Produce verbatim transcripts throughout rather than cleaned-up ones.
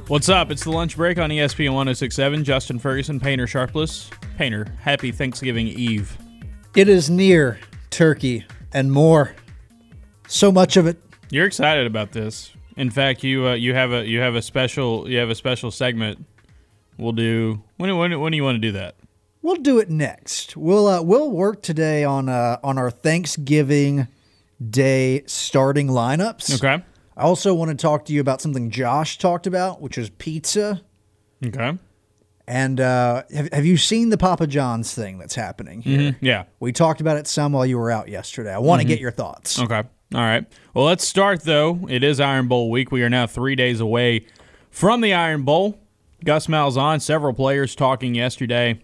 What's up? It's the lunch break on E S P N one oh six point seven. Justin Ferguson, Painter Sharpless. Painter, happy Thanksgiving Eve. It is near turkey and more. So much of it. You're excited about this. In fact, you uh, you have a you have a special you have a special segment. We'll do when when when do you want to do that? We'll do it next. We'll uh, we'll work today on uh, on our Thanksgiving Day starting lineups. Okay. I also want to talk to you about something Josh talked about, which is pizza. Okay. And uh, have, have you seen the Papa John's thing that's happening here? Mm-hmm. Yeah. We talked about it some while you were out yesterday. I want to mm-hmm. get your thoughts. Okay. All right. Well, let's start, though. It is Iron Bowl week. We are now three days away from the Iron Bowl. Gus Malzahn, several players talking yesterday.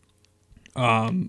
Um,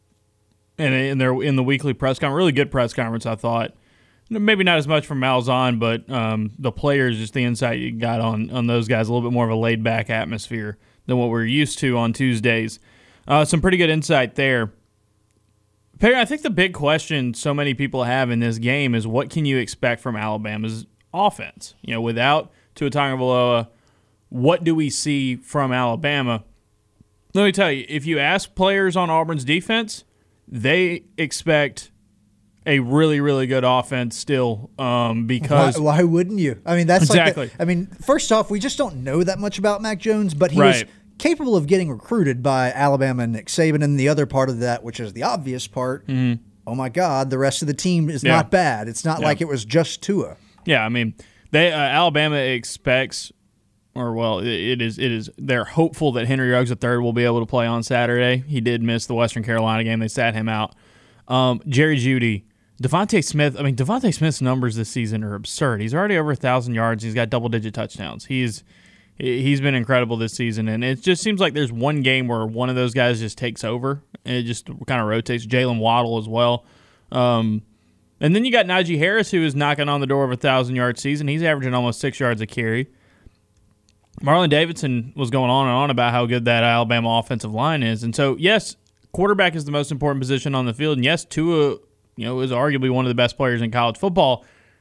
and in their in the weekly press conference, really good press conference, I thought. Maybe not as much from Malzahn, but um, the players, just the insight you got on, on those guys, a little bit more of a laid-back atmosphere than what we're used to on Tuesdays. Uh, some pretty good insight there. Perry, I think the big question so many people have in this game is what can you expect from Alabama's offense? You know, without Tua Tagovailoa, what do we see from Alabama? Let me tell you, if you ask players on Auburn's defense, they expect a really, really good offense still um, because... Why, why wouldn't you? I mean, that's exactly. Like the, I mean, first off, we just don't know that much about Mac Jones, but he right. was capable of getting recruited by Alabama and Nick Saban, and the other part of that, which is the obvious part, mm-hmm. oh my God, the rest of the team is yeah. not bad. It's not yeah. like it was just Tua. Yeah, I mean, they uh, Alabama expects... Or well, it is. It is. They're hopeful that Henry Ruggs the third will be able to play on Saturday. He did miss the Western Carolina game; they sat him out. Um, Jerry Jeudy, Devontae Smith. I mean, Devontae Smith's numbers this season are absurd. He's already over a thousand yards. He's got double-digit touchdowns. He's he's been incredible this season, and it just seems like there's one game where one of those guys just takes over, and it just kind of rotates. Jalen Waddle as well. Um, and then you got Najee Harris, who is knocking on the door of a thousand-yard season. He's averaging almost six yards a carry. Marlon Davidson was going on and on about how good that Alabama offensive line is. And so, yes, quarterback is the most important position on the field. And, yes, Tua, you know, is arguably one of the best players in college football.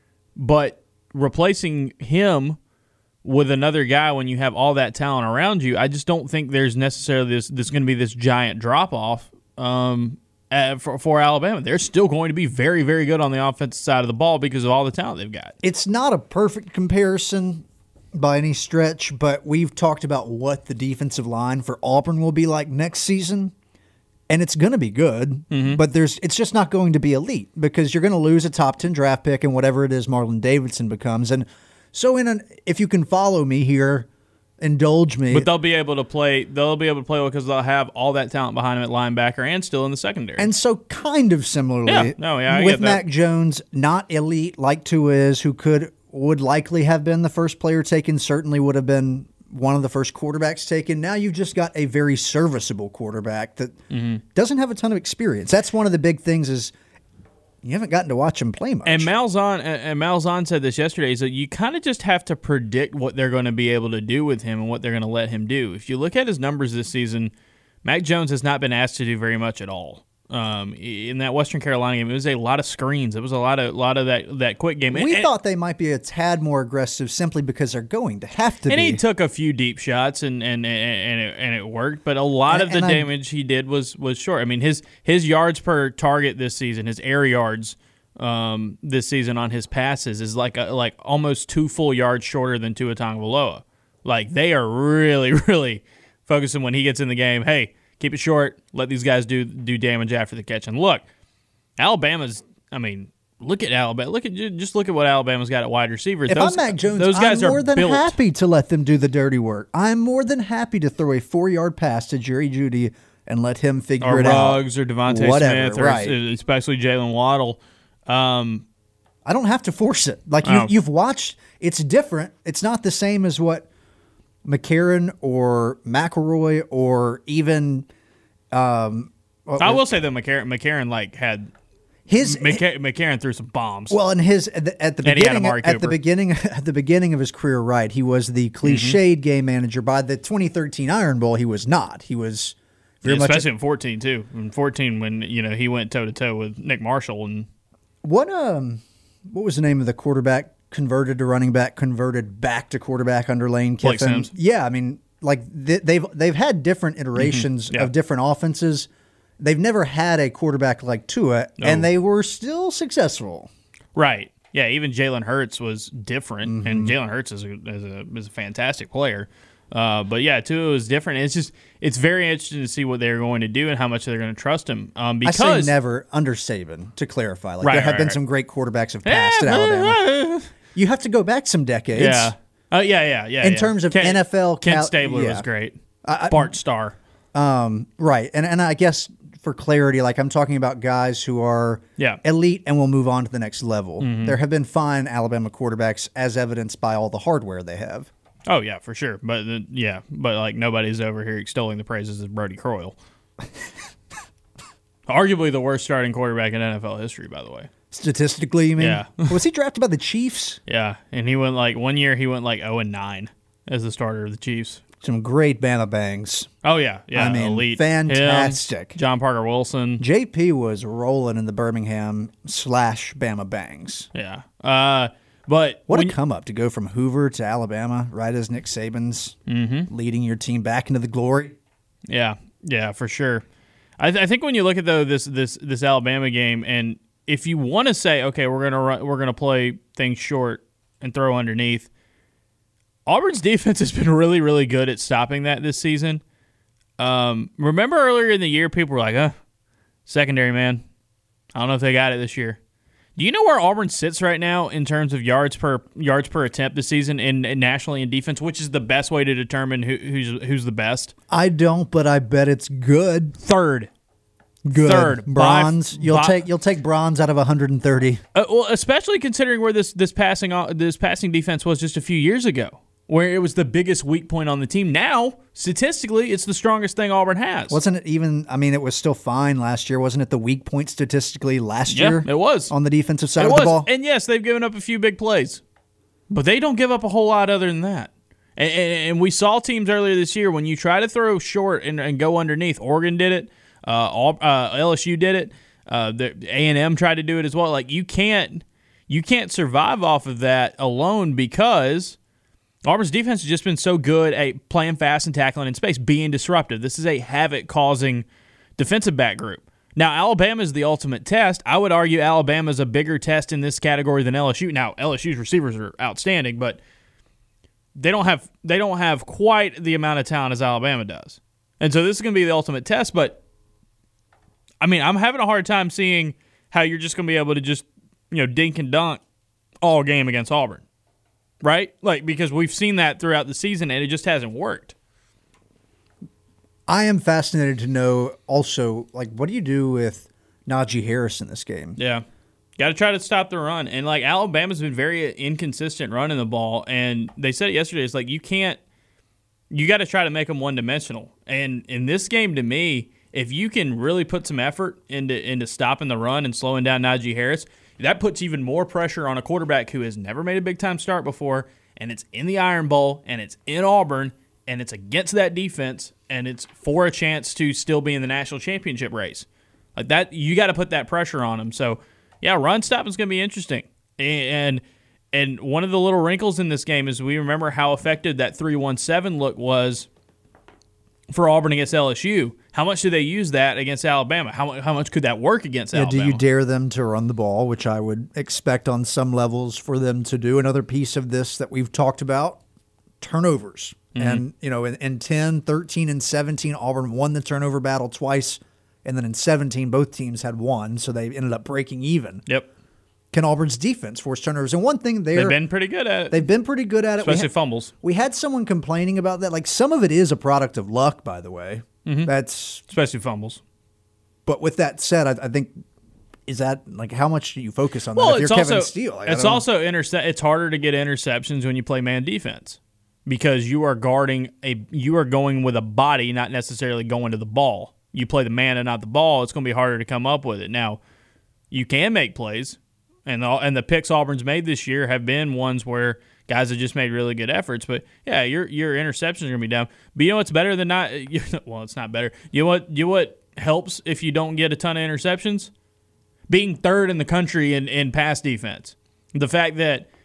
But replacing him with another guy when you have all that talent around you, I just don't think there's necessarily this, this going to be this giant drop-off um, for, for Alabama. They're still going to be very, very good on the offensive side of the ball because of all the talent they've got. It's not a perfect comparison by any stretch, but we've talked about what the defensive line for Auburn will be like next season, and it's going to be good, mm-hmm. but there's it's just not going to be elite because you're going to lose a top ten draft pick and whatever it is Marlon Davidson becomes. And so in an, if you can follow me here, indulge me. But they'll be able to play They'll be able to play because they'll have all that talent behind them at linebacker and still in the secondary. And so kind of similarly yeah. no, yeah, I with get that. Mac Jones, not elite like Tua is, who could would likely have been the first player taken, certainly would have been one of the first quarterbacks taken. Now you've just got a very serviceable quarterback that mm-hmm. doesn't have a ton of experience. That's one of the big things is you haven't gotten to watch him play much. And Malzahn, and Malzahn said this yesterday, is that you kind of just have to predict what they're going to be able to do with him and what they're going to let him do. If you look at his numbers this season, Mac Jones has not been asked to do very much at all. Um, in that Western Carolina game, it was a lot of screens. It was a lot of lot of that, that quick game. We and, thought they might be a tad more aggressive simply because they're going to have to and be. And he took a few deep shots and and, and, it, and it worked, but a lot and, of the damage I, he did was was short. I mean, his his yards per target this season, his air yards um, this season on his passes is like a, like almost two full yards shorter than Tua Tagovailoa. Like they are really really focusing when he gets in the game. Hey, keep it short. Let these guys do do damage after the catch. And look, Alabama's. I mean, look at Alabama. Look at just look at what Alabama's got at wide receivers. If those, I'm Mac Jones, those guys I'm more are than built. happy to let them do the dirty work. I'm more than happy to throw a four-yard pass to Jerry Jeudy and let him figure or it Ruggs out. Or Ruggs or Devontae Whatever, Smith, or right. especially Jalen Waddle. Um, I don't have to force it. Like you, oh. you've watched. It's different. It's not the same as what McCarron or McElroy or even. Um, I will say that McCarron, McCarron like had his McCarron, McCarron threw some bombs. Well, and his at the, at the beginning at the beginning at the beginning of his career, right? He was the cliched mm-hmm. game manager. By the twenty thirteen Iron Bowl, he was not. He was very yeah, much especially a, in fourteen too. In fourteen, when you know he went toe to toe with Nick Marshall and what um what was the name of the quarterback converted to running back, converted back to quarterback under Lane Kiffin. Blake Sims. Yeah, I mean, like th- they've they've had different iterations Mm-hmm. Yeah. of different offenses. They've never had a quarterback like Tua, No. and they were still successful. Right. Yeah, even Jalen Hurts was different, Mm-hmm. and Jalen Hurts is a, is a is a fantastic player. Uh, but yeah, Tua was different. It's just it's very interesting to see what they're going to do and how much they're going to trust him. Um, because I say never under Saban, to clarify. Like Right, there have right, been right. some great quarterbacks have passed at Alabama. You have to go back some decades. Yeah. Uh, yeah, yeah, yeah. In yeah. terms of Kent, N F L Kent cal- Stabler yeah. was great. I- Bart Starr. Um, right. And and I guess for clarity, like I'm talking about guys who are Yeah. elite and will move on to the next level. Mm-hmm. There have been fine Alabama quarterbacks as evidenced by all the hardware they have. Oh yeah, for sure. But uh, yeah, but like nobody's over here extolling the praises of Brody Croyle. Arguably the worst starting quarterback in N F L history, by the way. Statistically, you mean? Yeah. Was he drafted by the Chiefs? Yeah, and he went like one year he went like zero and nine as the starter of the Chiefs. Some great Bama bangs. Oh yeah, yeah, I mean, elite, fantastic. Him, John Parker Wilson. J P was rolling in the Birmingham slash Bama bangs. Yeah, uh, but What when a come up to go from Hoover to Alabama, right as Nick Saban's Mm-hmm. leading your team back into the glory. Yeah, yeah, for sure. I, th- I think when you look at though this this this Alabama game, and if you want to say, okay, we're gonna run, we're gonna play things short and throw underneath, Auburn's defense has been really really good at stopping that this season. Um, remember earlier in the year, people were like, "Uh, secondary man, I don't know if they got it this year." Do you know where Auburn sits right now in terms of yards per yards per attempt this season in, in nationally in defense, which is the best way to determine who, who's who's the best? I don't, but I bet it's good. Third. Good. Third. Bronze. By- you'll by- take you'll take bronze out of one hundred thirty. Uh, well, especially considering where this this passing this passing defense was just a few years ago, where it was the biggest weak point on the team. Now, statistically, it's the strongest thing Auburn has. Wasn't it even? I mean, it was still fine last year. Wasn't it the weak point statistically last Yeah, year? it was. On the defensive side It of was, the ball. and yes, they've given up a few big plays, but they don't give up a whole lot other than that. And, and, and we saw teams earlier this year when you try to throw short and, and go underneath. Oregon did it. Uh, all, uh, L S U did it. Uh, the A and M tried to do it as well. Like you can't, you can't survive off of that alone because Auburn's defense has just been so good at playing fast and tackling in space, being disruptive. This is a havoc-causing defensive back group. Now, Alabama is the ultimate test. I would argue Alabama is a bigger test in this category than L S U. Now, L S U's receivers are outstanding, but they don't have they don't have quite the amount of talent as Alabama does. And so this is going to be the ultimate test, but I mean, I'm having a hard time seeing how you're just going to be able to just, you know, dink and dunk all game against Auburn. Right? Like, because we've seen that throughout the season, and it just hasn't worked. I am fascinated to know also, like, what do you do with Najee Harris in this game? Yeah. Got to try to stop the run. And, like, Alabama's been very inconsistent running the ball, and they said it yesterday. It's like, you can't – you got to try to make them one-dimensional. And in this game, to me, if you can really put some effort into into stopping the run and slowing down Najee Harris, that puts even more pressure on a quarterback who has never made a big-time start before, and it's in the Iron Bowl, and it's in Auburn, and it's against that defense, and it's for a chance to still be in the national championship race. Like that, you got to put that pressure on him. So, yeah, run stopping is going to be interesting. And and one of the little wrinkles in this game is we remember how effective that three one seven look was for Auburn against L S U. How much do they use that against Alabama? How, how much could that work against Yeah, Alabama? do you dare them to run the ball, which I would expect on some levels for them to do? Another piece of this that we've talked about, turnovers. Mm-hmm. And, you know, in, in ten, thirteen, and seventeen, Auburn won the turnover battle twice. And then in seventeen, both teams had won, so they ended up breaking even. Yep. Can Auburn's defense force turnovers? And one thing they're, They've been pretty good at it. They've been pretty good at it. Especially we ha- fumbles. We had someone complaining about that. Like, some of it is a product of luck, by the way. Mm-hmm. That's Especially fumbles. But with that said, I, I think is that like how much do you focus on Well, that? If it's you're also Kevin Steele, like, I it's don't know. also interce- It's harder to get interceptions when you play man defense because you are guarding a you are going with a body, not necessarily going to the ball. You play the man and not the ball. It's going to be harder to come up with it. Now, you can make plays, and the, and the picks Auburn's made this year have been ones where guys have just made really good efforts. But yeah, your your interceptions are going to be down. But you know what's better than not? Well, it's not better. You know what? You know what helps if you don't get a ton of interceptions? Being third in the country in, in pass defense. The fact that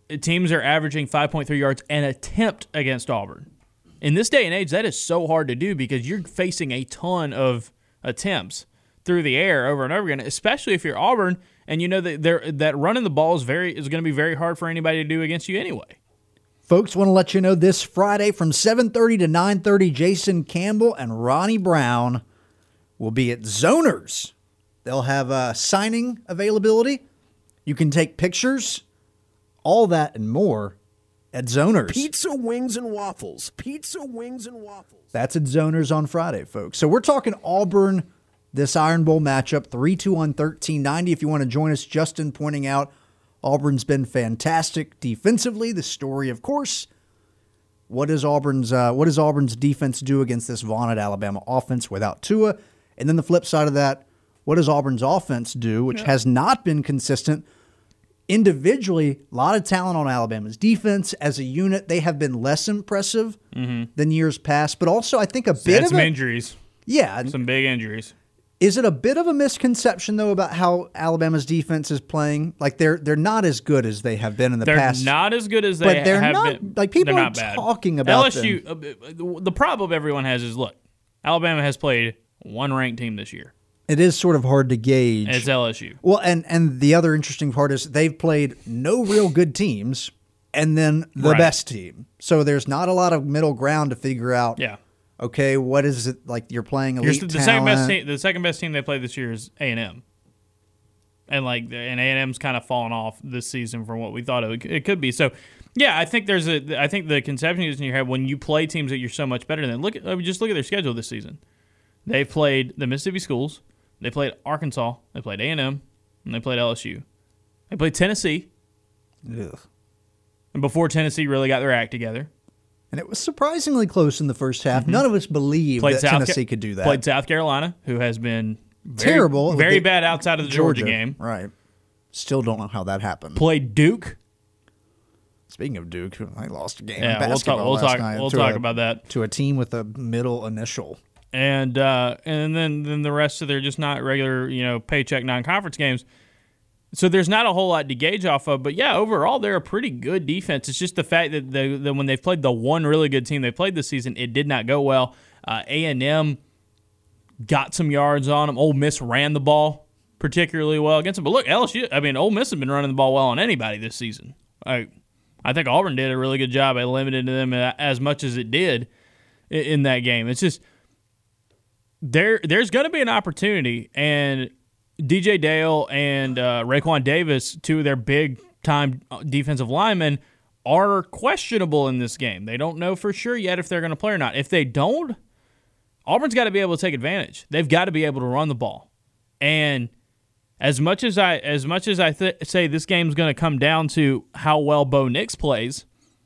teams are averaging five point three yards an attempt against Auburn. In this day and age, that is so hard to do because you're facing a ton of attempts through the air over and over again, especially if you're Auburn and you know that they're, that running the ball is very is going to be very hard for anybody to do against you anyway. Folks, want to let you know this Friday from seven thirty to nine thirty, Jason Campbell and Ronnie Brown will be at Zoners. They'll have uh, signing availability. You can take pictures, all that and more at Zoners. Pizza, wings, and waffles. Pizza, wings, and waffles. That's at Zoners on Friday, folks. So we're talking Auburn, this Iron Bowl matchup, three two on thirteen ninety. If you want to join us, Justin pointing out Auburn's been fantastic defensively. The story, of course, what is Auburn's uh, what does Auburn's defense do against this vaunted Alabama offense without Tua? And then the flip side of that, what does Auburn's offense do, which yeah. has not been consistent? Individually, a lot of talent on Alabama's defense. As a unit, they have been less impressive mm-hmm. than years past, but also I think a so bit of some a, injuries. Yeah. Some big injuries. Is it a bit of a misconception, though, about how Alabama's defense is playing? Like, they're they're not as good as they have been in the they're past. They're not as good as they but they're have not, been. Like, people they're are not bad. talking about L S U, them. Uh, the problem everyone has is, look, Alabama has played one ranked team this year. It is sort of hard to gauge. It's L S U. Well, and, and the other interesting part is they've played no real good teams and then the right. best team. So there's not a lot of middle ground to figure out. Yeah. Okay, what is it like? You're playing elite the, the talent. second best team. The second best team they played this year is A and M, and like and A and M's kind of fallen off this season from what we thought it, it could be. So, yeah, I think there's a. I think the conception is in your head when you play teams that you're so much better than. Look, at, just look at their schedule this season. They've played the Mississippi schools. They played Arkansas. They played A and M, and they played L S U. They played Tennessee. Ugh. And before Tennessee really got their act together. And it was surprisingly close in the first half. Mm-hmm. None of us believed played that South Tennessee Ca- could do that. Played South Carolina, who has been very, terrible, very they, bad outside of the Georgia, Georgia game. Right. Still don't know how that happened. Played Duke. Speaking of Duke, I lost a game yeah, in basketball we'll talk, we'll last talk, night. We'll to talk a, about that. To a team with a middle initial. And uh, and then, then the rest of their just not regular, you know, paycheck non-conference games. So there's not a whole lot to gauge off of. But, yeah, overall, they're a pretty good defense. It's just the fact that, they, that when they've played the one really good team they played this season, it did not go well. Uh, A and M got some yards on them. Ole Miss ran the ball particularly well against them. But, look, L S U, I mean, Ole Miss has been running the ball well on anybody this season. I, I think Auburn did a really good job at limiting them as much as it did in, in that game. It's just there. there's going to be an opportunity, and – D J Dale and uh, Raekwon Davis, two of their big-time defensive linemen, are questionable in this game. They don't know for sure yet if they're going to play or not. If they don't, Auburn's got to be able to take advantage. They've got to be able to run the ball. And as much as I as much as I th- say this game's going to come down to how well Bo Nix plays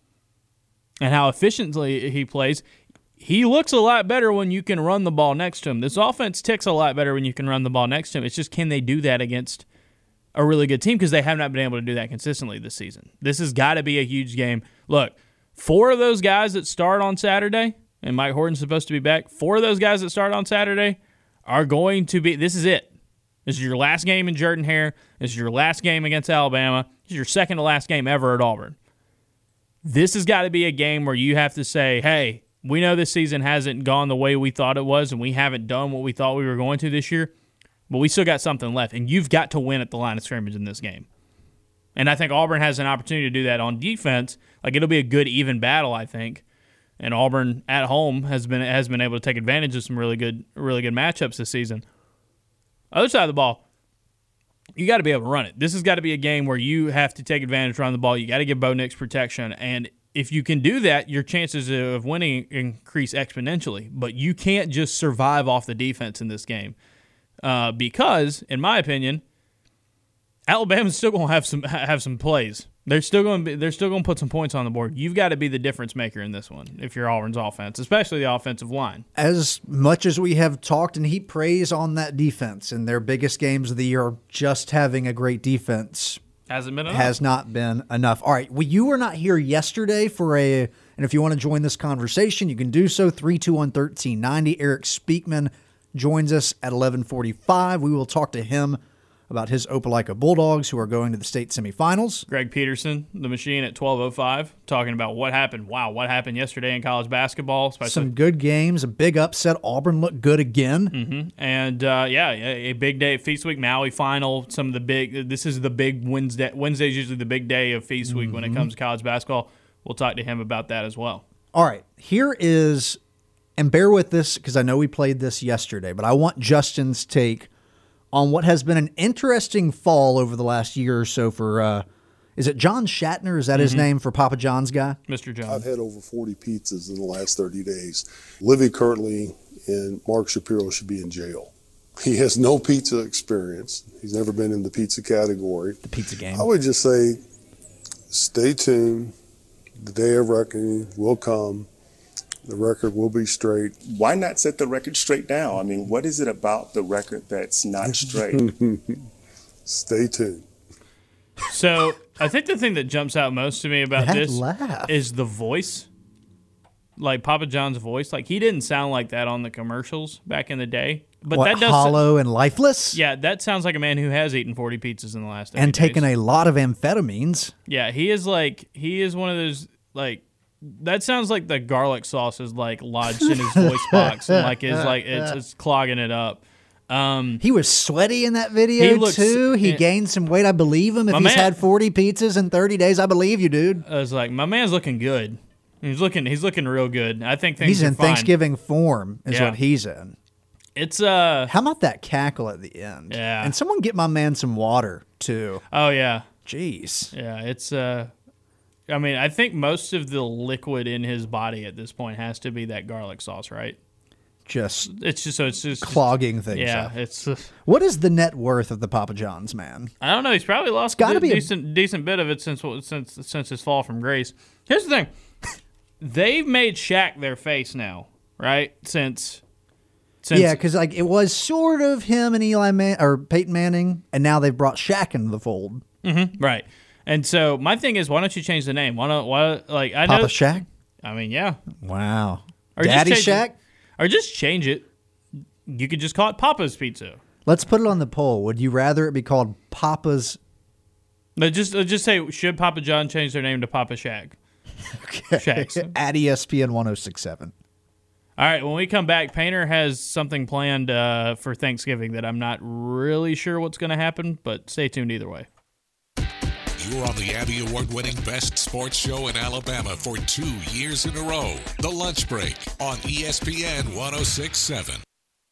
and how efficiently he plays, he looks a lot better when you can run the ball next to him. This offense ticks a lot better when you can run the ball next to him. It's just, can they do that against a really good team? Because they have not been able to do that consistently this season. This has got to be a huge game. Look, four of those guys that start on Saturday, and Mike Horton's supposed to be back, four of those guys that start on Saturday are going to be, this is it. This is your last game in Jordan-Hare. This is your last game against Alabama. This is your second to last game ever at Auburn. This has got to be a game where you have to say, hey, we know this season hasn't gone the way we thought it was, and we haven't done what we thought we were going to this year, but we still got something left, and you've got to win at the line of scrimmage in this game. And I think Auburn has an opportunity to do that on defense. Like, it'll be a good, even battle, I think. And Auburn at home has been has been able to take advantage of some really good, really good matchups this season. Other side of the ball, you got to be able to run it. This has got to be a game where you have to take advantage around the ball. You got to give Bo Nix protection, and if you can do that, your chances of winning increase exponentially. But you can't just survive off the defense in this game uh, because, in my opinion, Alabama's still going to have some have some plays. They're still going to be, they're still going to put some points on the board. You've got to be the difference maker in this one if you're Auburn's offense, especially the offensive line. As much as we have talked and heaped praise on that defense in their biggest games of the year, just having a great defense Hasn't been enough. Has not been enough. All right. Well, you were not here yesterday for a, and if you want to join this conversation, you can do so. three two one, one three nine zero. Eric Speakman joins us at eleven forty-five. We will talk to him about his Opelika Bulldogs, who are going to the state semifinals. Greg Peterson, the machine at twelve oh five, talking about what happened. Wow, what happened yesterday in college basketball. Especially. Some good games, a big upset. Auburn looked good again. Mm-hmm. And, uh, yeah, a, a big day at Feast Week, Maui final. Some of the big – this is the big Wednesday. Wednesday is usually the big day of Feast Week mm-hmm. when it comes to college basketball. We'll talk to him about that as well. All right, here is – and bear with this because I know we played this yesterday, but I want Justin's take on what has been an interesting fall over the last year or so for, uh, is it John Shatner? Is that mm-hmm. his name for Papa John's guy? Mister John. I've had over forty pizzas in the last thirty days. Livy currently and Mark Shapiro should be in jail. He has no pizza experience. He's never been in the pizza category. The pizza game. I would just say stay tuned. The day of reckoning will come. The record will be straight. Why not set the record straight now? I mean, what is it about the record that's not straight? Stay tuned. So I think the thing that jumps out most to me about that this laugh. is the voice. Like Papa John's voice. Like he didn't sound like that on the commercials back in the day. But what, that does hollow and lifeless? Yeah, that sounds like a man who has eaten forty pizzas in the last and taken days. a lot of amphetamines. Yeah, he is like he is one of those like that sounds like the garlic sauce is like lodged in his voice box and like is like it's, it's clogging it up. Um, he was sweaty in that video he looks, too. He it, gained some weight. I believe him. If he's man, had forty pizzas in thirty days, I believe you, dude. I was like, my man's looking good. He's looking he's looking real good. I think things he's are in fine. Thanksgiving form is yeah. what he's in. It's uh how about that cackle at the end? Yeah. And someone get my man some water too. Oh yeah. Jeez. Yeah, it's uh I mean, I think most of the liquid in his body at this point has to be that garlic sauce, right? Just it's just so it's just clogging things yeah, up. it's uh, what is the net worth of the Papa John's man? I don't know. He's probably lost gotta a be decent a, decent bit of it since since since his fall from grace. Here's the thing: they've made Shaq their face now, right? Since, since yeah, because like it was sort of him and Eli Man- or Peyton Manning, and now they've brought Shaq into the fold. Mm-hmm, right. And so my thing is, why don't you change the name? Why don't why like I Papa know Shaq? I mean, yeah. Wow. Or Daddy just change Shaq? It, or just change it. You could just call it Papa's Pizza. Let's put it on the poll. Would you rather it be called Papa's? No, just uh, just say, should Papa John change their name to Papa Shaq? Okay. Shaq's. At E S P N one oh six point seven. All right, when we come back, Painter has something planned uh, for Thanksgiving that I'm not really sure what's going to happen, but stay tuned either way. You're on the Abby Award-winning Best Sports Show in Alabama for two years in a row. The Lunch Break on E S P N one oh six point seven.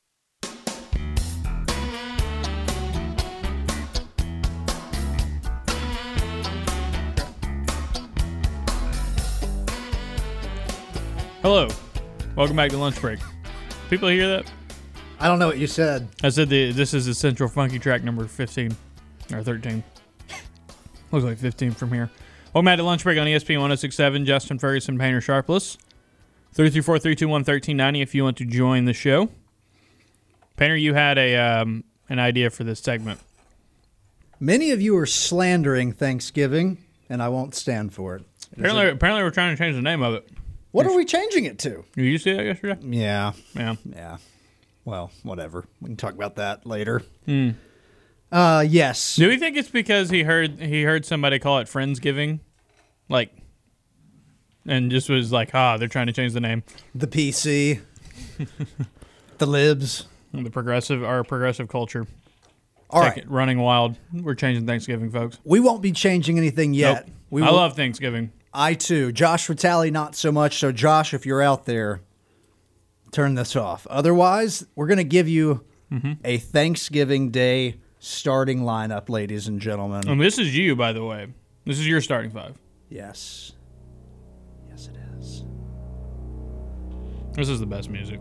Hello. Welcome back to Lunch Break. People hear that? I don't know what you said. I said the, this is Essential Funky track number fifteen or thirteen. Looks like fifteen from here. Welcome back to Lunch Break on E S P N one oh six point seven. Justin Ferguson, Painter Sharpless. three three four, three two one, one three nine zero if you want to join the show. Painter, you had a um, an idea for this segment. Many of you are slandering Thanksgiving, and I won't stand for it. Apparently, apparently we're trying to change the name of it. What are we changing it to? Did you see that yesterday? Yeah. Yeah. Yeah. Well, whatever. We can talk about that later. Mm. Uh, yes. Do we think it's because he heard he heard somebody call it Friendsgiving? Like, and just was like, ah, they're trying to change the name. The P C. The libs. The progressive, our progressive culture. All Take right. it running wild. We're changing Thanksgiving, folks. We won't be changing anything yet. Nope. We I will, love Thanksgiving. I too. Josh Vitale, not so much. So, Josh, if you're out there, turn this off. Otherwise, we're going to give you mm-hmm. a Thanksgiving Day starting lineup, ladies and gentlemen. And this is you, by the way. This is your starting five. Yes. Yes, it is. This is the best music.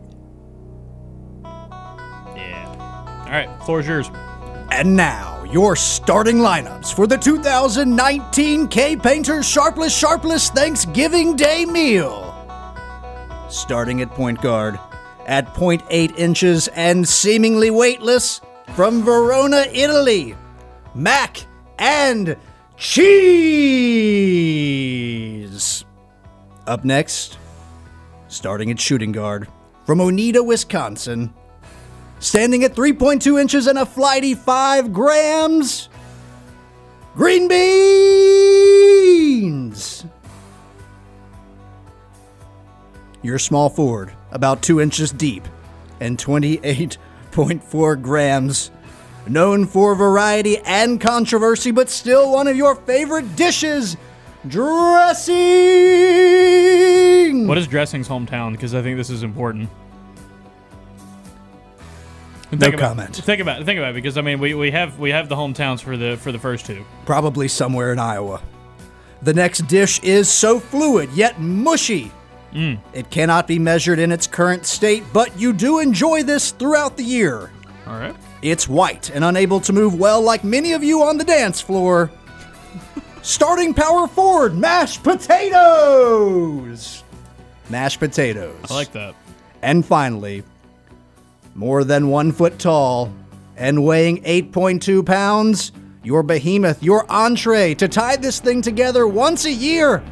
Yeah. All right, floor is yours. And now, your starting lineups for the two thousand nineteen K-Painter Sharpless Sharpless Thanksgiving Day meal. Starting at point guard, at zero point eight inches and seemingly weightless, from Verona, Italy, mac and cheese. Up next, starting at shooting guard, from Oneida, Wisconsin, Standing at three point two inches and a flighty five grams, green beans. Your small forward, about two inches deep and twenty-eight point four grams. Known for variety and controversy, but still one of your favorite dishes, dressing. What is Dressing's hometown? Because I think this is important. No Think about, comment. Think about it. Think about it. Because I mean, we, we have we have the hometowns for the for the first two. Probably somewhere in Iowa. The next dish is so fluid yet mushy. Mm. It cannot be measured in its current state, but you do enjoy this throughout the year. All right. It's white and unable to move well like many of you on the dance floor. Starting power forward, mashed potatoes. Mashed potatoes. I like that. And finally, more than one foot tall and weighing eight point two pounds, your behemoth, your entree to tie this thing together once a year.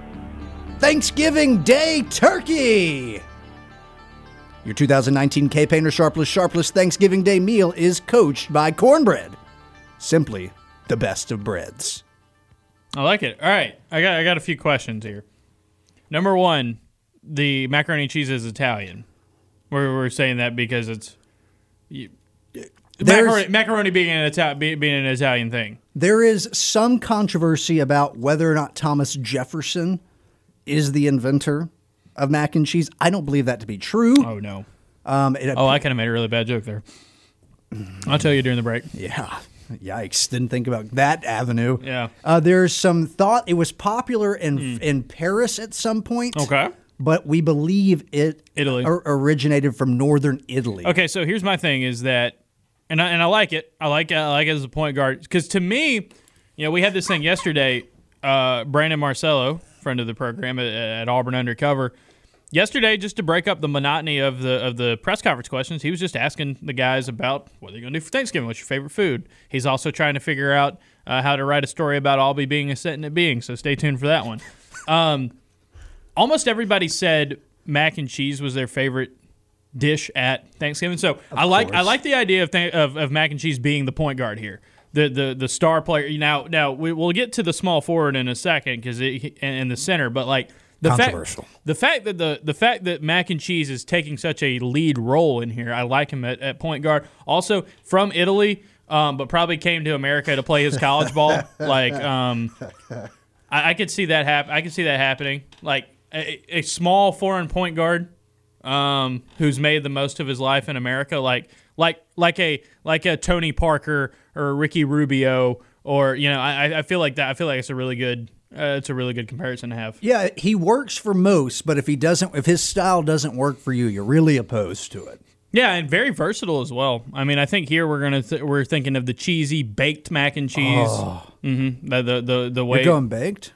Thanksgiving Day Turkey. Your two thousand nineteen K-Painter Sharpless Sharpless Thanksgiving Day meal is coached by Cornbread. Simply the best of breads. I like it. All right, I got I got a few questions here. Number one, the macaroni and cheese is Italian. We're we're saying that because it's you, macaroni, macaroni being an Italian being an Italian thing. There is some controversy about whether or not Thomas Jefferson is the inventor of mac and cheese. I don't believe that to be true. Oh no. Um, it, Oh, I kind of made a really bad joke there. I'll tell you during the break. Yeah. Yikes. Didn't think about that avenue. Yeah. Uh, there's some thought it was popular in in Paris at some point. Okay. But we believe it Italy. or- originated from northern Italy. Okay, so here's my thing: is that, and I, and I like it. I like I like it as a point guard because to me, you know, we had this thing yesterday. Uh, Brandon Marcello, friend of the program at, at Auburn Undercover, yesterday just to break up the monotony of the of the press conference questions, he was just asking the guys about what they're going to do for Thanksgiving. What's your favorite food? He's also trying to figure out uh, how to write a story about Albee being a sentient being. So stay tuned for that one. Um, almost everybody said mac and cheese was their favorite dish at Thanksgiving. So I like I like the idea of, th- of of mac and cheese being the point guard here, the the the star player. Now now we, we'll get to the small forward in a second because in the center, but like the Controversial. fact the fact that the the fact that mac and cheese is taking such a lead role in here, I like him at, at point guard. Also from Italy, um, but probably came to America to play his college ball. Like um, I, I could see that hap- I could see that happening. Like a, a small foreign point guard. Um, who's made the most of his life in America, like like like a like a Tony Parker or a Ricky Rubio, or you know, I I feel like that. I feel like it's a really good uh, it's a really good comparison to have. Yeah, he works for most, but if he doesn't, if his style doesn't work for you, you're really opposed to it. Yeah, and very versatile as well. I mean, I think here we're gonna th- we're thinking of the cheesy baked mac and cheese. Oh. Mm-hmm. The the the, the way You're going baked,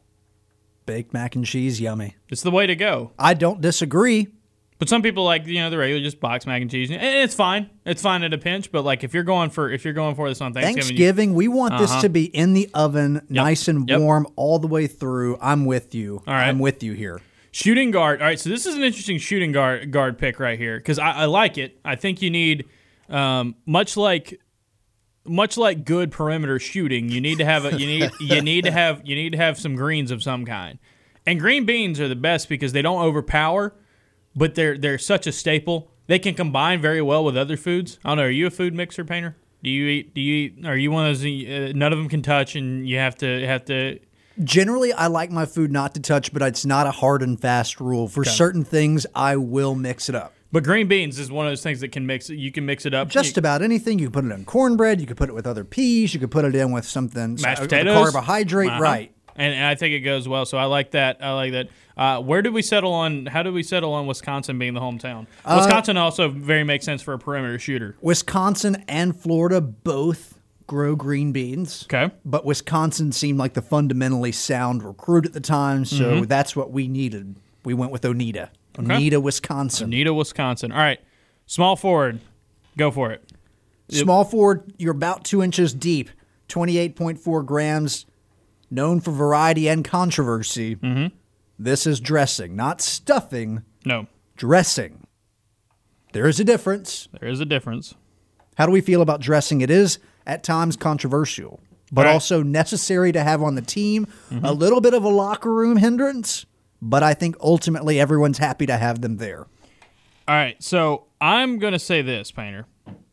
baked mac and cheese, yummy. it's the way to go. I don't disagree. But some people like, you know, the regular just box mac and cheese, and it's fine. It's fine at a pinch. But like if you're going for if you're going for this on Thanksgiving, Thanksgiving, we want this Uh-huh. to be in the oven, nice and Yep. warm all the way through. I'm with you. All right. I'm with you here. shooting guard. All right, so this is an interesting shooting guard guard pick right here because I, I like it. I think you need um, much like much like good perimeter shooting. You need to have a you need you need to have you need to have some greens of some kind. And green beans are the best because they don't overpower, but they're they're such a staple. They can combine very well with other foods. I don't know. Are you a food mixer, Painter? Do you eat? Do you eat? Are you one of those? Uh, none of them can touch, and you have to have to. Generally, I like my food not to touch, but it's not a hard and fast rule. For certain things, I will mix it up. But green beans is one of those things that can mix it. You can mix it up. Just You- about anything. You can put it in cornbread. You can put it with other peas. You could put it in with something. mashed a- a potatoes, carbohydrate, Uh-huh. right. And, and I think it goes well. So I like that. I like that. Uh, where did we settle on? How did we settle on Wisconsin being the hometown? Uh, Wisconsin also very makes sense for a perimeter shooter. Wisconsin and Florida both grow green beans. Okay. But Wisconsin seemed like the fundamentally sound recruit at the time, so Mm-hmm. that's what we needed. We went with Oneida. Oneida, Wisconsin. Oneida, Wisconsin. All right. Small forward. Go for it. Small forward, you're about two inches deep, twenty-eight point four grams, known for variety and controversy. Mm-hmm. This is dressing, not stuffing, No. dressing. There is a difference. There is a difference. How do we feel about dressing? It is at times controversial, but Right. also necessary to have on the team. Mm-hmm. A little bit of a locker room hindrance, but I think ultimately everyone's happy to have them there. All right, so I'm going to say this, Painter.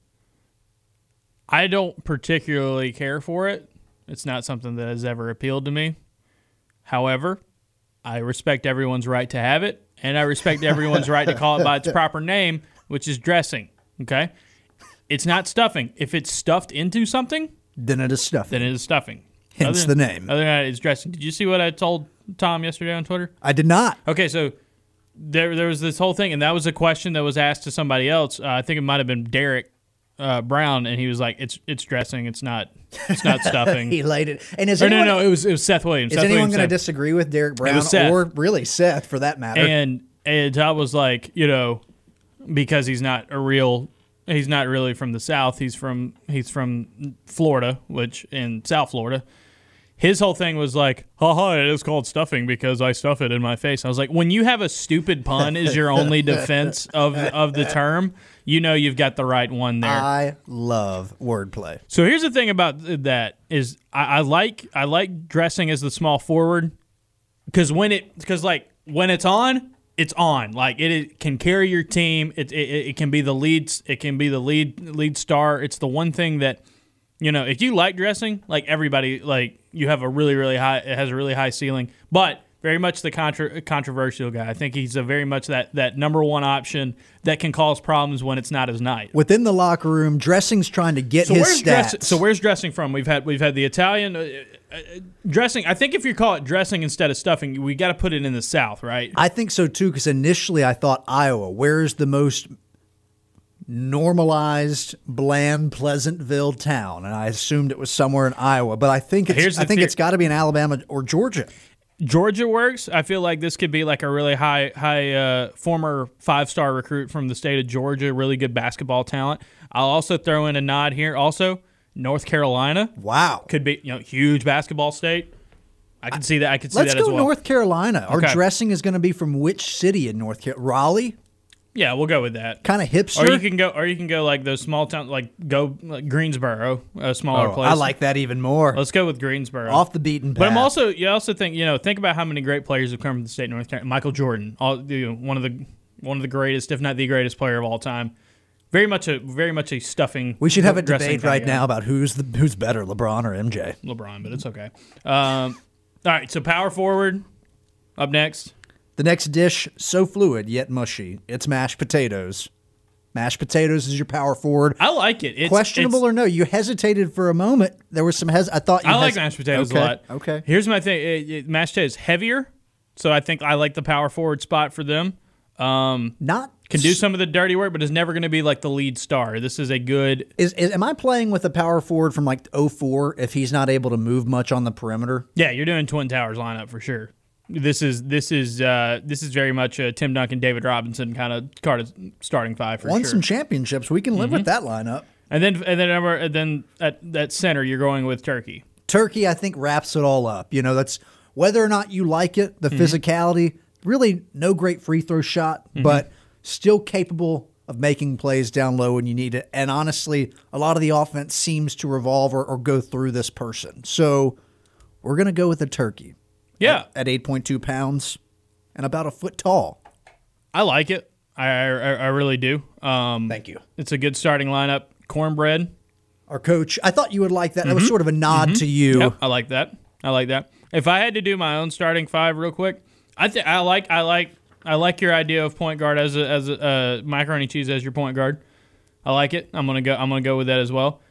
I don't particularly care for it. It's not something that has ever appealed to me. However, I respect everyone's right to have it, and I respect everyone's right to call it by its proper name, which is dressing, okay? It's not stuffing. If it's stuffed into something, Then it is stuff. then it is stuffing. Hence Other the than- name. Other than that, it's dressing. Did you see what I told Tom yesterday on Twitter? I did not. Okay, so there there was this whole thing, and that was a question that was asked to somebody else. Uh, I think it might have been Derek uh, Brown, and he was like, "It's it's dressing. It's not it's not stuffing." He laid it. And is or anyone, no, no, it was it was Seth Williams. is Seth anyone Williams going to said- disagree with Derek Brown was Seth. or really Seth for that matter? And and Todd was like, you know, because he's not a real, he's not really from the South. He's from he's from Florida, which in South Florida. His whole thing was like, haha, it is called stuffing because I stuff it in my face. I was like, when you have a stupid pun as your only defense of of the term, you know you've got the right one there. I love wordplay. So here's the thing about that is I, I like I like dressing as the small forward because when it because like when it's on, it's on. Like it, it can carry your team. It, it it can be the lead. It can be the lead lead star. It's the one thing that, you know, if you like dressing, like everybody, like you have a really really high. It has a really high ceiling, but very much the contra- controversial guy. I think he's a very much that that number one option that can cause problems when it's not his night. Within the locker room, dressing's trying to get So his where's stats. dress, so where's dressing from? We've had we've had the Italian uh, uh, dressing. I think if you call it dressing instead of stuffing, we got to put it in the South, right? I think so too, because initially I thought Iowa. Where's the most normalized, bland, Pleasantville town? And I assumed it was somewhere in Iowa, but I think Here's it's the I think theor- it's got to be in Alabama or Georgia. Georgia works. I feel like this could be like a really high high uh, former five star recruit from the state of Georgia, really good basketball talent. I'll also throw in a nod here. Also, North Carolina Wow. could be, you know, huge basketball state. I can see that. I could see Let's that as go well. North Carolina. Our Okay. dressing is going to be from which city in North Carolina? Raleigh? Yeah, we'll go with that. Kind of hipster? Or you can go, or you can go like those small towns, like go like Greensboro, a smaller Oh, place. I like that even more. Let's go with Greensboro. Off the beaten path. But I'm also, you also think, you know, think about how many great players have come from the state of North Carolina. Michael Jordan, all, you know, one of the one of the greatest, if not the greatest player of all time. Very much a very much a stuffing. We should have a dressing debate kinda right guy. now about who's the who's better, LeBron or M J. LeBron, but it's okay. Um, all right, so power forward up next. The next dish, so fluid yet mushy. It's mashed potatoes. Mashed potatoes is your power forward. I like it. It's, Questionable it's, or no? You hesitated for a moment. There was some hes. I thought you I like hes- mashed potatoes okay. a lot. Okay. Here's my thing: it, it, mashed potatoes heavier, so I think I like the power forward spot for them. Um, Not can do some of the dirty work, but is never going to be like the lead star. This is a good. Is, is am I playing with a power forward from like oh four if he's not able to move much on the perimeter? Yeah, you're doing Twin Towers lineup for sure. This is this is uh, this is very much a Tim Duncan, David Robinson kind of card of starting five for Won sure. some championships. We can live with that lineup. and then and then number- and then at that center, you're going with Turkey. Turkey, I think, wraps it all up. You know, that's whether or not you like it, the physicality, really no great free throw shot, but still capable of making plays down low when you need it. And honestly, a lot of the offense seems to revolve or, or go through this person. So we're going to go with the Turkey. Yeah, At eight point two pounds and about a foot tall. I like it. I I, I really do. Um, Thank you. It's a good starting lineup. Cornbread. Our coach, I thought you would like that. That was sort of a nod to you. Yep, I like that. I like that. If I had to do my own starting five real quick, I think I like I like I like your idea of point guard as a, as a, uh, macaroni cheese as your point guard. I like it. I'm gonna go. I'm gonna go with that as well.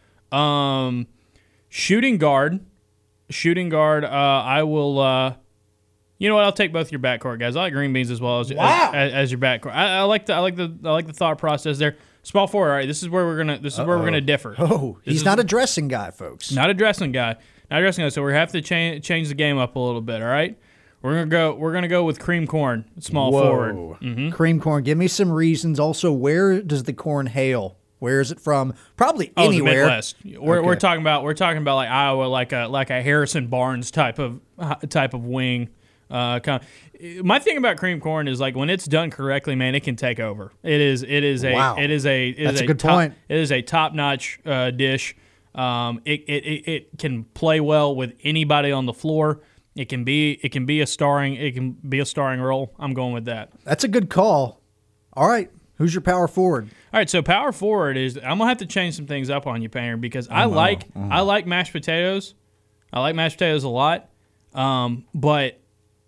Um, shooting guard, shooting guard. Uh, I will. Uh, you know what? I'll take both your backcourt guys. I like green beans as well as Wow. as, as your backcourt. I, I like the I like the I like the thought process there. Small forward. All right, this is where we're gonna this is where we're gonna differ. Oh, This he's is- not a dressing guy, folks. Not a dressing guy. Not a dressing guy. So we have to change change the game up a little bit. All right. We're gonna go. We're gonna go with cream corn, small forward. Mm-hmm. Cream corn. Give me some reasons. Also, where does the corn hail? Where is it from? Probably Oh, anywhere. the Midwest. We're, we're Okay. talking about we're talking about like Iowa, like a like a Harrison Barnes type of type of wing. Uh, kind of, my thing about cream corn is like when it's done correctly, man, it can take over. It is it is a Wow. it is a it That's is a good top, point. It is a top notch uh, dish. Um, it, it it it can play well with anybody on the floor. It can be it can be a starring it can be a starring role. I'm going with that. That's a good call. All right. Who's your power forward? All right, so power forward is I'm gonna have to change some things up on you, Painter, because I like I like mashed potatoes. I like mashed potatoes a lot, um, but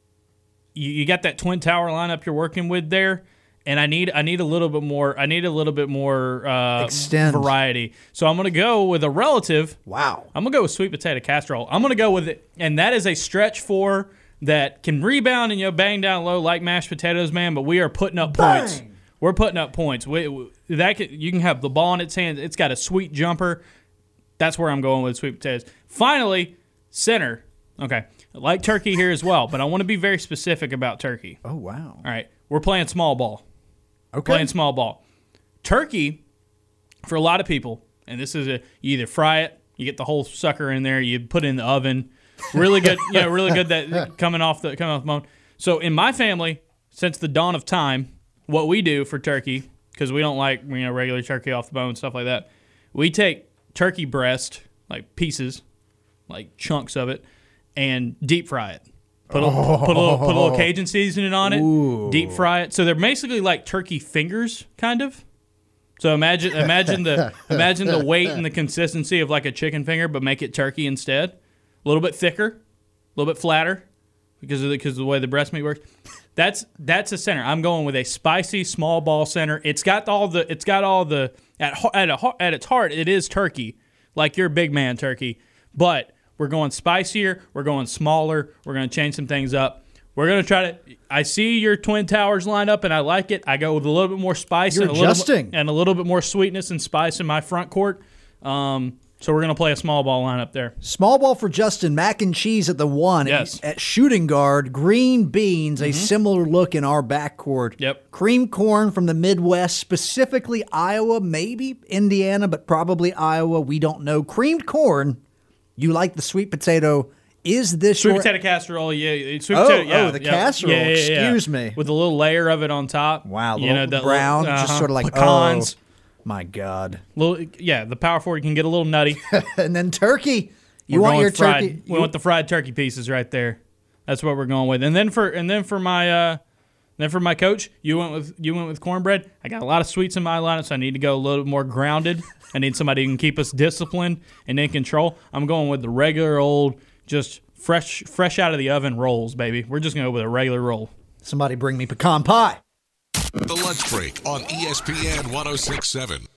you, you got that twin tower lineup you're working with there, and I need I need a little bit more I need a little bit more uh, Extend. variety. So I'm gonna go with a relative. Wow. I'm gonna go with sweet potato casserole. I'm gonna go with it, and that is a stretch four that can rebound and you know bang down low like mashed potatoes, man. But we are putting up Bang! points. We're putting up points. We, we, that can, you can have the ball in its hands. It's got a sweet jumper. That's where I'm going with sweet potatoes. Finally, center. Okay, I like turkey here as well, but I want to be very specific about turkey. Oh, wow. All right, we're playing small ball. Okay. Playing small ball. Turkey, for a lot of people, and this is a you either fry it, you get the whole sucker in there, you put it in the oven. Really good, you know, really good that coming off the coming off the bone. So in my family, since the dawn of time, what we do for turkey, because we don't like you know regular turkey off the bone stuff like that, we take turkey breast, like pieces, like chunks of it, and deep fry it. Put a, oh. put a little put a little Cajun seasoning on it. Ooh. Deep fry it. So they're basically like turkey fingers, kind of. So imagine imagine the imagine the weight and the consistency of like a chicken finger, but make it turkey instead. A little bit thicker, a little bit flatter, because of the, because of the way the breast meat works. That's that's a center. I'm going with a spicy small ball center. It's got all the it's got all the at at a, at its heart it is turkey, like your big man turkey, but we're going spicier, we're going smaller, we're going to change some things up. We're going to try to I see your twin towers line up and I like it. I go with a little bit more spice You're and a little adjusting. bit, and a little bit more sweetness and spice in my front court. Um So we're going to play a small ball lineup there. Small ball for Justin, mac and cheese at the one. Yes. At shooting guard, green beans, Mm-hmm. a similar look in our backcourt. Yep. Cream corn from the Midwest, specifically Iowa, maybe Indiana, but probably Iowa. We don't know. Creamed corn, you like the sweet potato. Is this Sweet your... potato casserole, yeah. Sweet Oh, potato, yeah, oh, the yeah, casserole. yeah, yeah, yeah. Excuse me. With a little layer of it on top. Wow, you little know, that brown, little, just uh-huh, sort of like, pecans. oh, my God. Little, yeah, the power forward can get a little nutty. And then turkey. You We're want going your fried. turkey. We you- want the fried turkey pieces right there. That's what we're going with. And then for and then for my uh, then for my coach, you went with you went with cornbread. I got a lot of sweets in my lineup, so I need to go a little more grounded. I need somebody who can keep us disciplined and in control. I'm going with the regular old, just fresh fresh out of the oven rolls, baby. We're just gonna go with a regular roll. Somebody bring me pecan pie. The Lunch Break on E S P N one oh six point seven.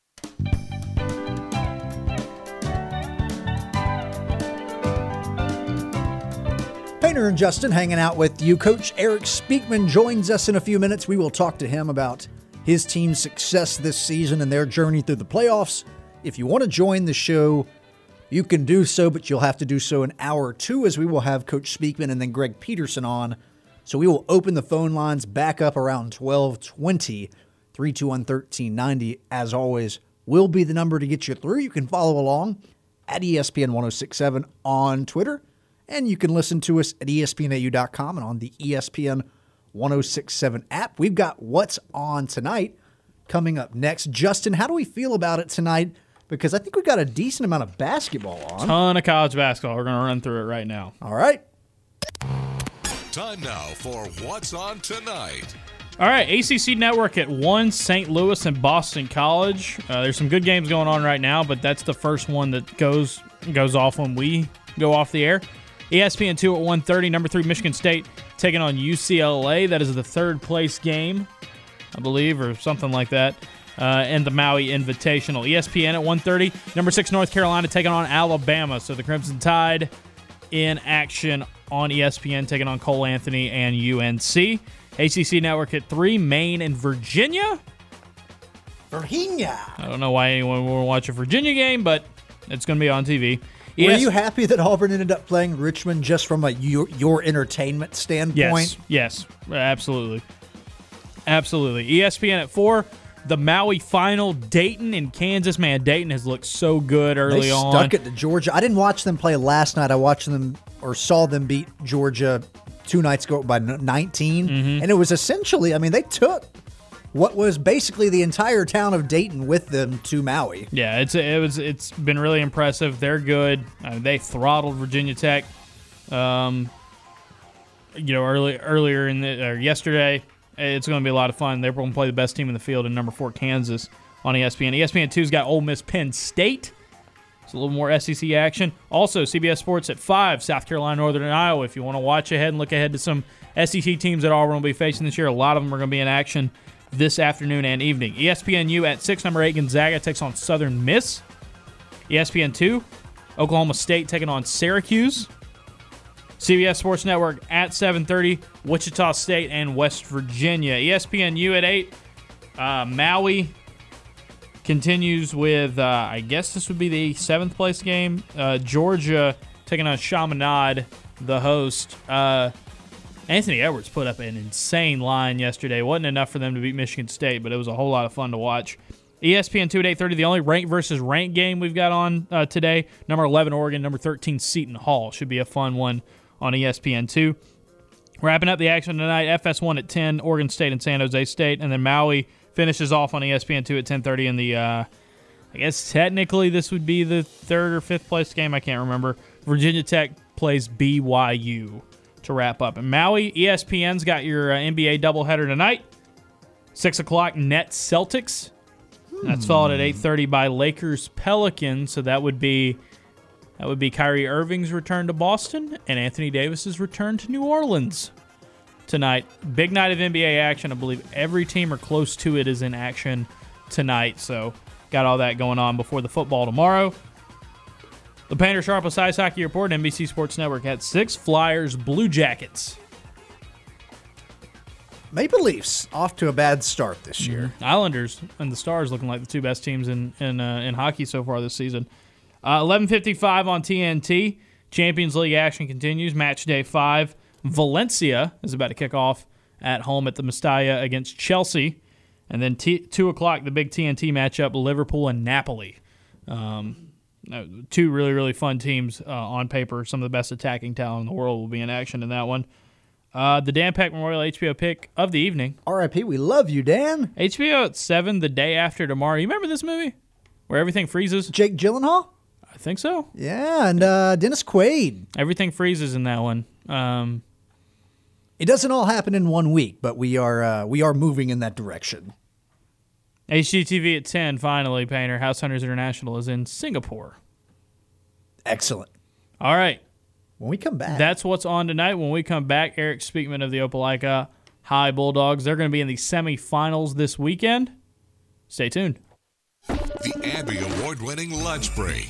Painter and Justin hanging out with you. Coach Eric Speakman joins us in a few minutes. We will talk to him about his team's success this season and their journey through the playoffs. If you want to join the show, you can do so, but you'll have to do so in hour two, as we will have Coach Speakman and then Greg Peterson on. So we will open the phone lines back up around twelve twenty. three two one, one three nine zero, as always, will be the number to get you through. You can follow along at E S P N ten sixty-seven on Twitter. And you can listen to us at E S P N A U dot com and on the E S P N ten sixty-seven app. We've got What's On Tonight coming up next. Justin, how do we feel about it tonight? Because I think we've got a decent amount of basketball on. Ton of college basketball. We're going to run through it right now. All right. Time now for What's On Tonight. All right, A C C Network at one, Saint Louis and Boston College. Uh, there's some good games going on right now, but that's the first one that goes goes off when we go off the air. E S P N two at one thirty, number three Michigan State taking on U C L A. That is the third place game, I believe, or something like that, uh, and the Maui Invitational. E S P N at one thirty, number six North Carolina taking on Alabama. So the Crimson Tide in action on E S P N taking on Cole Anthony and U N C. A C C Network at three, Maine and Virginia. Virginia. I don't know why anyone will watch a Virginia game, but it's going to be on T V. Were E S- you happy that Auburn ended up playing Richmond just from a your, your entertainment standpoint? Yes, yes, absolutely. Absolutely. E S P N at four, the Maui final, Dayton and Kansas. Man, Dayton has looked so good early They on. stuck it to Georgia. I didn't watch them play last night. I watched them or saw them beat Georgia two nights ago by nineteen. Mm-hmm. And it was essentially, I mean, they took what was basically the entire town of Dayton with them to Maui. Yeah, it's it was it's been really impressive. They're good. Uh, they throttled Virginia Tech. Um, you know, early earlier in the or yesterday, it's going to be a lot of fun. They're going to play the best team in the field in number four Kansas on E S P N. E S P N two's got Ole Miss Penn State. It's a little more S E C action. Also, C B S Sports at five, South Carolina, Northern Iowa. If you want to watch ahead and look ahead to some S E C teams that Auburn will be facing this year, a lot of them are going to be in action this afternoon and evening. E S P N U at six, number eight, Gonzaga takes on Southern Miss. E S P N two, Oklahoma State taking on Syracuse. C B S Sports Network at seven thirty, Wichita State and West Virginia. E S P N U at eight, uh, Maui continues with, uh, I guess this would be the seventh place game. Uh, Georgia taking on Chaminade, the host. Uh, Anthony Edwards put up an insane line yesterday. Wasn't enough for them to beat Michigan State, but it was a whole lot of fun to watch. E S P N two at eight thirty, the only ranked versus ranked game we've got on uh, today. Number eleven, Oregon. Number thirteen, Seton Hall. Should be a fun one on E S P N two. Wrapping up the action tonight, F S one at ten, Oregon State and San Jose State. And then Maui finishes off on E S P N two at ten thirty in the, uh, I guess technically this would be the third or fifth place game. I can't remember. Virginia Tech plays B Y U to wrap up. And Maui, E S P N's got your uh, N B A doubleheader tonight. six o'clock, Nets Celtics. Hmm. That's followed at eight thirty by Lakers Pelicans. So that would be that would be Kyrie Irving's return to Boston and Anthony Davis's return to New Orleans tonight. Big night of N B A action. I believe every team or close to it is in action tonight. So got all that going on before the football tomorrow. The Painter Sharpless Ice Hockey Report, N B C Sports Network at six. Flyers, Blue Jackets. Maple Leafs off to a bad start this year. Mm-hmm. Islanders and the Stars looking like the two best teams in in, uh, in hockey so far this season. Uh, eleven fifty-five on T N T. Champions League action continues. Match day five. Valencia is about to kick off at home at the Mestalla against Chelsea. And then t- two o'clock, the big T N T matchup, Liverpool and Napoli. Um, two really, really fun teams uh, on paper. Some of the best attacking talent in the world will be in action in that one. Uh, the Dan Peck Memorial H B O pick of the evening. R I P, we love you, Dan. H B O at seven, the day after tomorrow. You remember this movie? Where everything freezes? Jake Gyllenhaal? I think so. Yeah, and uh, Dennis Quaid. Everything freezes in that one. Um, it doesn't all happen in one week, but we are uh, we are moving in that direction. H G T V at ten, finally, Painter. House Hunters International is in Singapore. Excellent. All right. When we come back. That's what's on tonight. When we come back, Eric Speakman of the Opelika High Bulldogs. They're going to be in the semifinals this weekend. Stay tuned. The Abby Award-winning Lunch Break.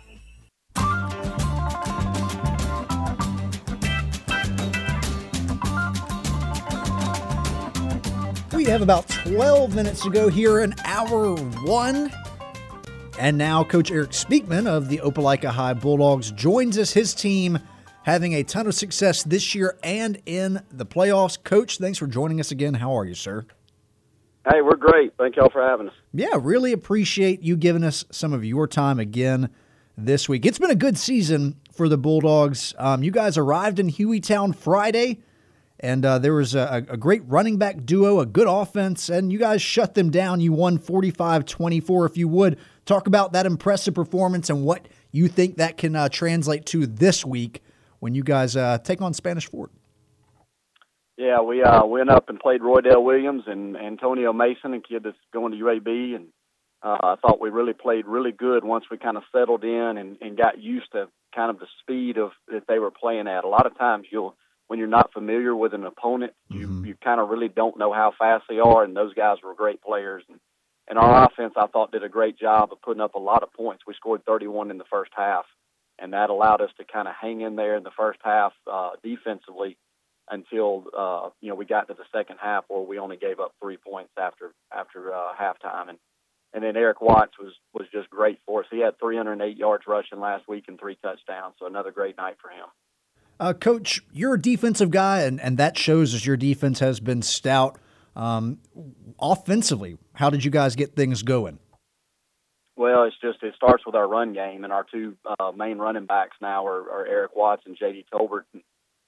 We have about twelve minutes to go here in hour one. And now Coach Eric Speakman of the Opelika High Bulldogs joins us. His team having a ton of success this year and in the playoffs. Coach, thanks for joining us again. How are you, sir? Hey, we're great. Thank y'all for having us. Yeah, really appreciate you giving us some of your time again this week. It's been a good season for the Bulldogs. Um, you guys arrived in Hueytown Friday, and uh, there was a, a great running back duo, a good offense, and you guys shut them down. You won forty-five twenty-four. If you would, talk about that impressive performance and what you think that can uh, translate to this week when you guys uh, take on Spanish Fort. Yeah, we uh, went up and played Roydell Williams and Antonio Mason, a kid that's going to U A B, and uh, I thought we really played really good once we kind of settled in and, and got used to kind of the speed of that they were playing at. A lot of times you'll, when you're not familiar with an opponent, you, mm-hmm. you kind of really don't know how fast they are, and those guys were great players. And, and our offense, I thought, did a great job of putting up a lot of points. We scored thirty-one in the first half, and that allowed us to kind of hang in there in the first half uh, defensively until uh, you know we got to the second half where we only gave up three points after after uh, halftime, and and then Eric Watts was was just great for us. He had three hundred eight yards rushing last week and three touchdowns, so another great night for him. Uh, Coach, you're a defensive guy, and, and that shows as your defense has been stout. Um, offensively, how did you guys get things going? Well, it's just it starts with our run game, and our two uh, main running backs now are, are Eric Watts and J D Tolbert.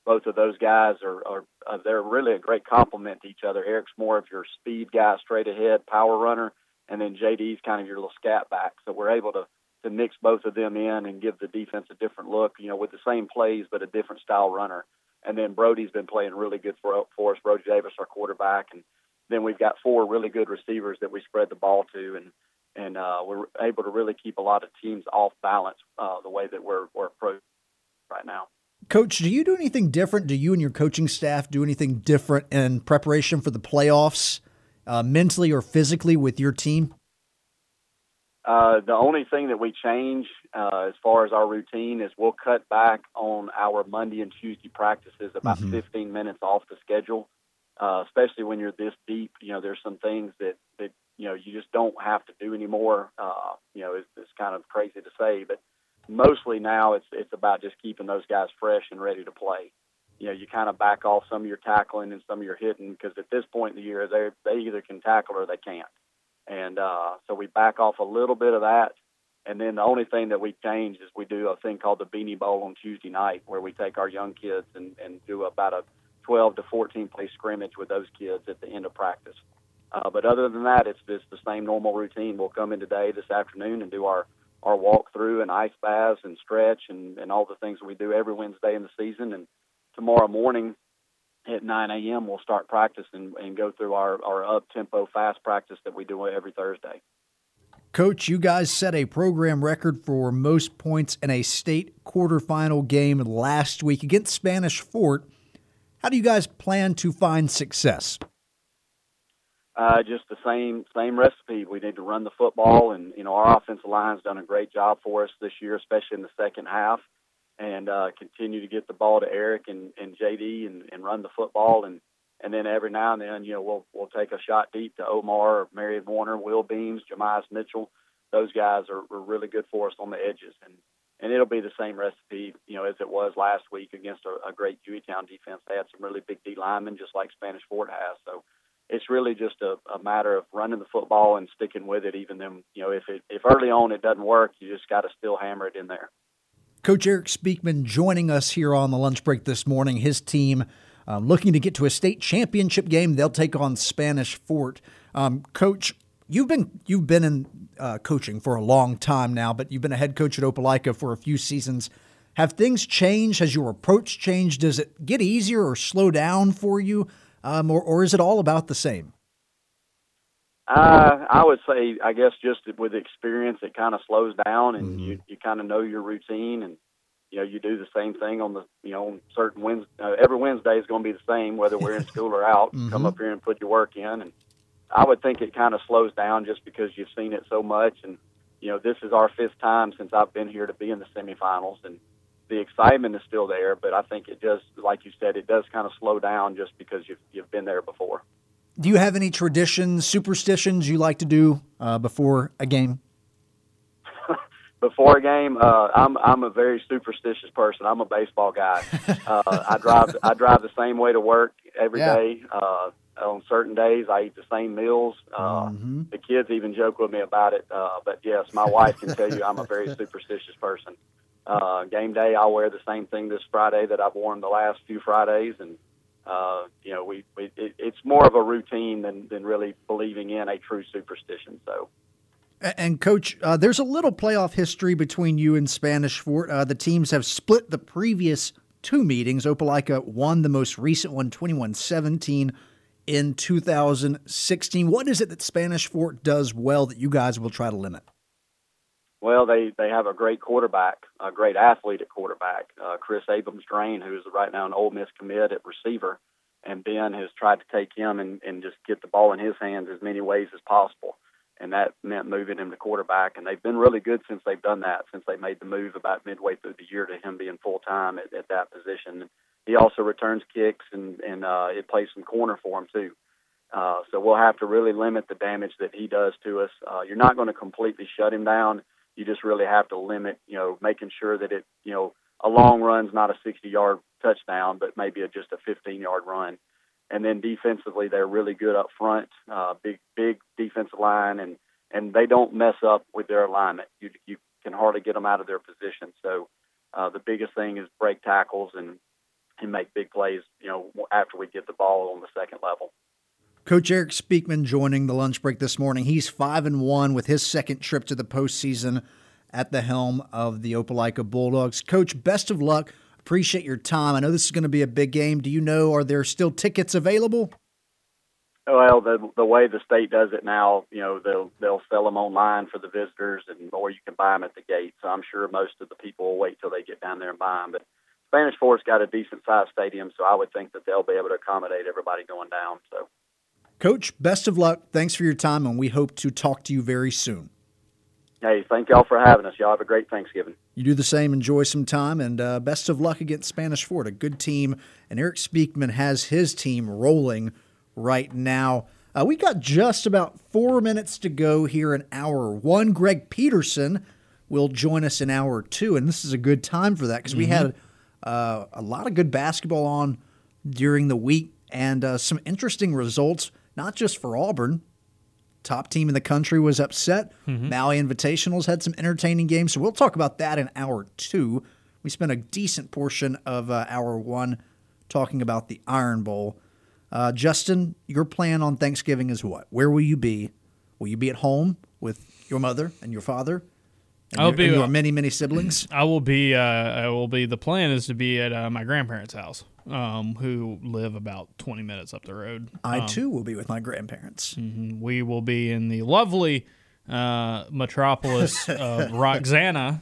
both of those guys are, are uh, they're really a great complement to each other. Eric's more of your speed guy, straight ahead, power runner, and then J D's kind of your little scat back. So we're able to, to mix both of them in and give the defense a different look, you know, with the same plays but a different style runner. And then Brody's been playing really good for, for us, Brody Davis, our quarterback. And then we've got four really good receivers that we spread the ball to, and and uh, we're able to really keep a lot of teams off balance uh, the way that we're, we're approaching right now. Coach, do you do anything different? Do you and your coaching staff do anything different in preparation for the playoffs, uh, mentally or physically with your team? Uh, the only thing that we change uh, as far as our routine is we'll cut back on our Monday and Tuesday practices about mm-hmm. fifteen minutes off the schedule, uh, especially when you're this deep. You know, there's some things that, that you know, you just don't have to do anymore. Uh, you know, it's, it's kind of crazy to say, but mostly now it's it's about just keeping those guys fresh and ready to play. You know, you kind of back off some of your tackling and some of your hitting because at this point in the year, they they either can tackle or they can't. And uh, so we back off a little bit of that. And then the only thing that we change is we do a thing called the Beanie Bowl on Tuesday night where we take our young kids and, and do about a twelve to fourteen play scrimmage with those kids at the end of practice. Uh, but other than that, it's just the same normal routine. We'll come in today, this afternoon, and do our, our walk through and ice baths and stretch and, and all the things that we do every Wednesday in the season. And tomorrow morning, at nine a.m., we'll start practice and, and go through our, our up-tempo fast practice that we do every Thursday. Coach, you guys set a program record for most points in a state quarterfinal game last week against Spanish Fort. How do you guys plan to find success? Uh, just the same same recipe. We need to run the football, and, you know, our offensive line's done a great job for us this year, especially in the second half. And uh, continue to get the ball to Eric and, and J D and, and run the football. And, and then every now and then, you know, we'll we'll take a shot deep to Omar or Marion Warner, Will Beams, Jemias Mitchell. Those guys are, are really good for us on the edges. And, and it'll be the same recipe, you know, as it was last week against a, a great Hueytown defense. They had some really big D linemen, just like Spanish Fort has. So it's really just a, a matter of running the football and sticking with it, even then, you know, if it, if early on it doesn't work, you just got to still hammer it in there. Coach Eric Speakman joining us here on the lunch break this morning. His team um, looking to get to a state championship game. They'll take on Spanish Fort. Um, Coach, you've been you've been in uh, coaching for a long time now, but you've been a head coach at Opelika for a few seasons. Have things changed? Has your approach changed? Does it get easier or slow down for you, um, or, or is it all about the same? Uh, I would say, I guess, just with experience, it kind of slows down, and Mm-hmm. you, you kind of know your routine, and you know you do the same thing on the you know on certain Wednesday. Uh, every Wednesday is going to be the same, whether we're in school or out. Mm-hmm. Come up here and put your work in, and I would think it kind of slows down just because you've seen it so much, and you know this is our fifth time since I've been here to be in the semifinals, and the excitement is still there, but I think it just, like you said, it does kind of slow down just because you've you've been there before. Do you have any traditions, superstitions you like to do uh, before a game? Before a game, uh, I'm I'm a very superstitious person. I'm a baseball guy. Uh, I drive I drive the same way to work every Yeah. day. Uh, on certain days, I eat the same meals. Uh, Mm-hmm. The kids even joke with me about it. Uh, but yes, my wife can tell you I'm a very superstitious person. Uh, game day, I'll wear the same thing this Friday that I've worn the last few Fridays, and uh, you know, we, we it, it's more of a routine than than really believing in a true superstition. So. And, Coach, uh, there's a little playoff history between you and Spanish Fort. Uh, the teams have split the previous two meetings. Opelika won the most recent one, twenty-one seventeen, in two thousand sixteen. What is it that Spanish Fort does well that you guys will try to limit? Well, they, they have a great quarterback, a great athlete at quarterback, uh, Chris Abrams-Drain, who is right now an Ole Miss commit at receiver. And Ben has tried to take him and, and just get the ball in his hands as many ways as possible. And that meant moving him to quarterback. And they've been really good since they've done that, since they made the move about midway through the year to him being full-time at, at that position. He also returns kicks, and, and uh, it plays some corner for him, too. Uh, so we'll have to really limit the damage that he does to us. Uh, you're not going to completely shut him down. You just really have to limit, you know, making sure that it, you know, a long run's not a sixty-yard touchdown, but maybe a, just a fifteen-yard run. And then defensively, they're really good up front, uh, big, big defensive line, and, and they don't mess up with their alignment. You you can hardly get them out of their position. So uh, the biggest thing is break tackles, and and make big plays, you know, after we get the ball on the second level. Coach Eric Speakman joining the lunch break this morning. He's five and one with his second trip to the postseason at the helm of the Opelika Bulldogs. Coach, best of luck. Appreciate your time. I know this is going to be a big game. Do you know, are there still tickets available? Well, the the way the state does it now, you know, they'll they'll sell them online for the visitors, and or you can buy them at the gate. So I'm sure most of the people will wait till they get down there and buy them. But Spanish Fort's got a decent sized stadium, so I would think that they'll be able to accommodate everybody going down. So, Coach, best of luck. Thanks for your time, and we hope to talk to you very soon. Hey, thank y'all for having us. Y'all have a great Thanksgiving. You do the same. Enjoy some time, and uh, best of luck against Spanish Fort, a good team. And Eric Speakman has his team rolling right now. Uh, we got just about four minutes to go here in hour one. Greg Peterson will join us in hour two, and this is a good time for that because mm-hmm. we had uh, a lot of good basketball on during the week and uh, some interesting results, not just for Auburn. Top team in the country was upset. Mm-hmm. Maui Invitationals had some entertaining games, so we'll talk about that in hour two. We spent a decent portion of uh, hour one talking about the Iron Bowl. Uh, Justin, your plan on Thanksgiving is what? Where will you be? Will you be at home with your mother and your father and, I'll your, be, and your uh, many, many siblings? I will be. Uh, I will be. The plan is to be at uh, my grandparents' house, um, who live about twenty minutes up the road. I um, too will be with my grandparents. Mm-hmm. We will be in the lovely uh, metropolis of Roxana.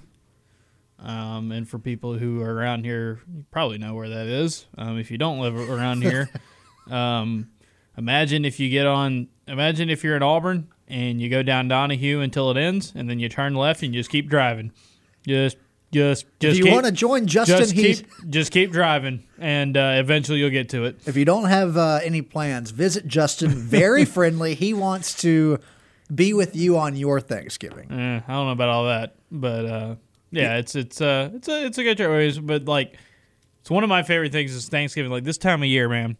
Um, and for people who are around here, you probably know where that is. Um, if you don't live around here. Um, imagine if you get on, imagine if you're in Auburn and you go down Donahue until it ends, and then you turn left and you just keep driving. Just, just, just If you keep, want to join Justin, just he's, keep, just keep driving, and uh, eventually you'll get to it. If you don't have uh, any plans, visit Justin. Very friendly. He wants to be with you on your Thanksgiving. Eh, I don't know about all that, but uh, yeah, it's it's uh, it's a it's a good trip. But like, it's one of my favorite things is Thanksgiving. Like this time of year, man.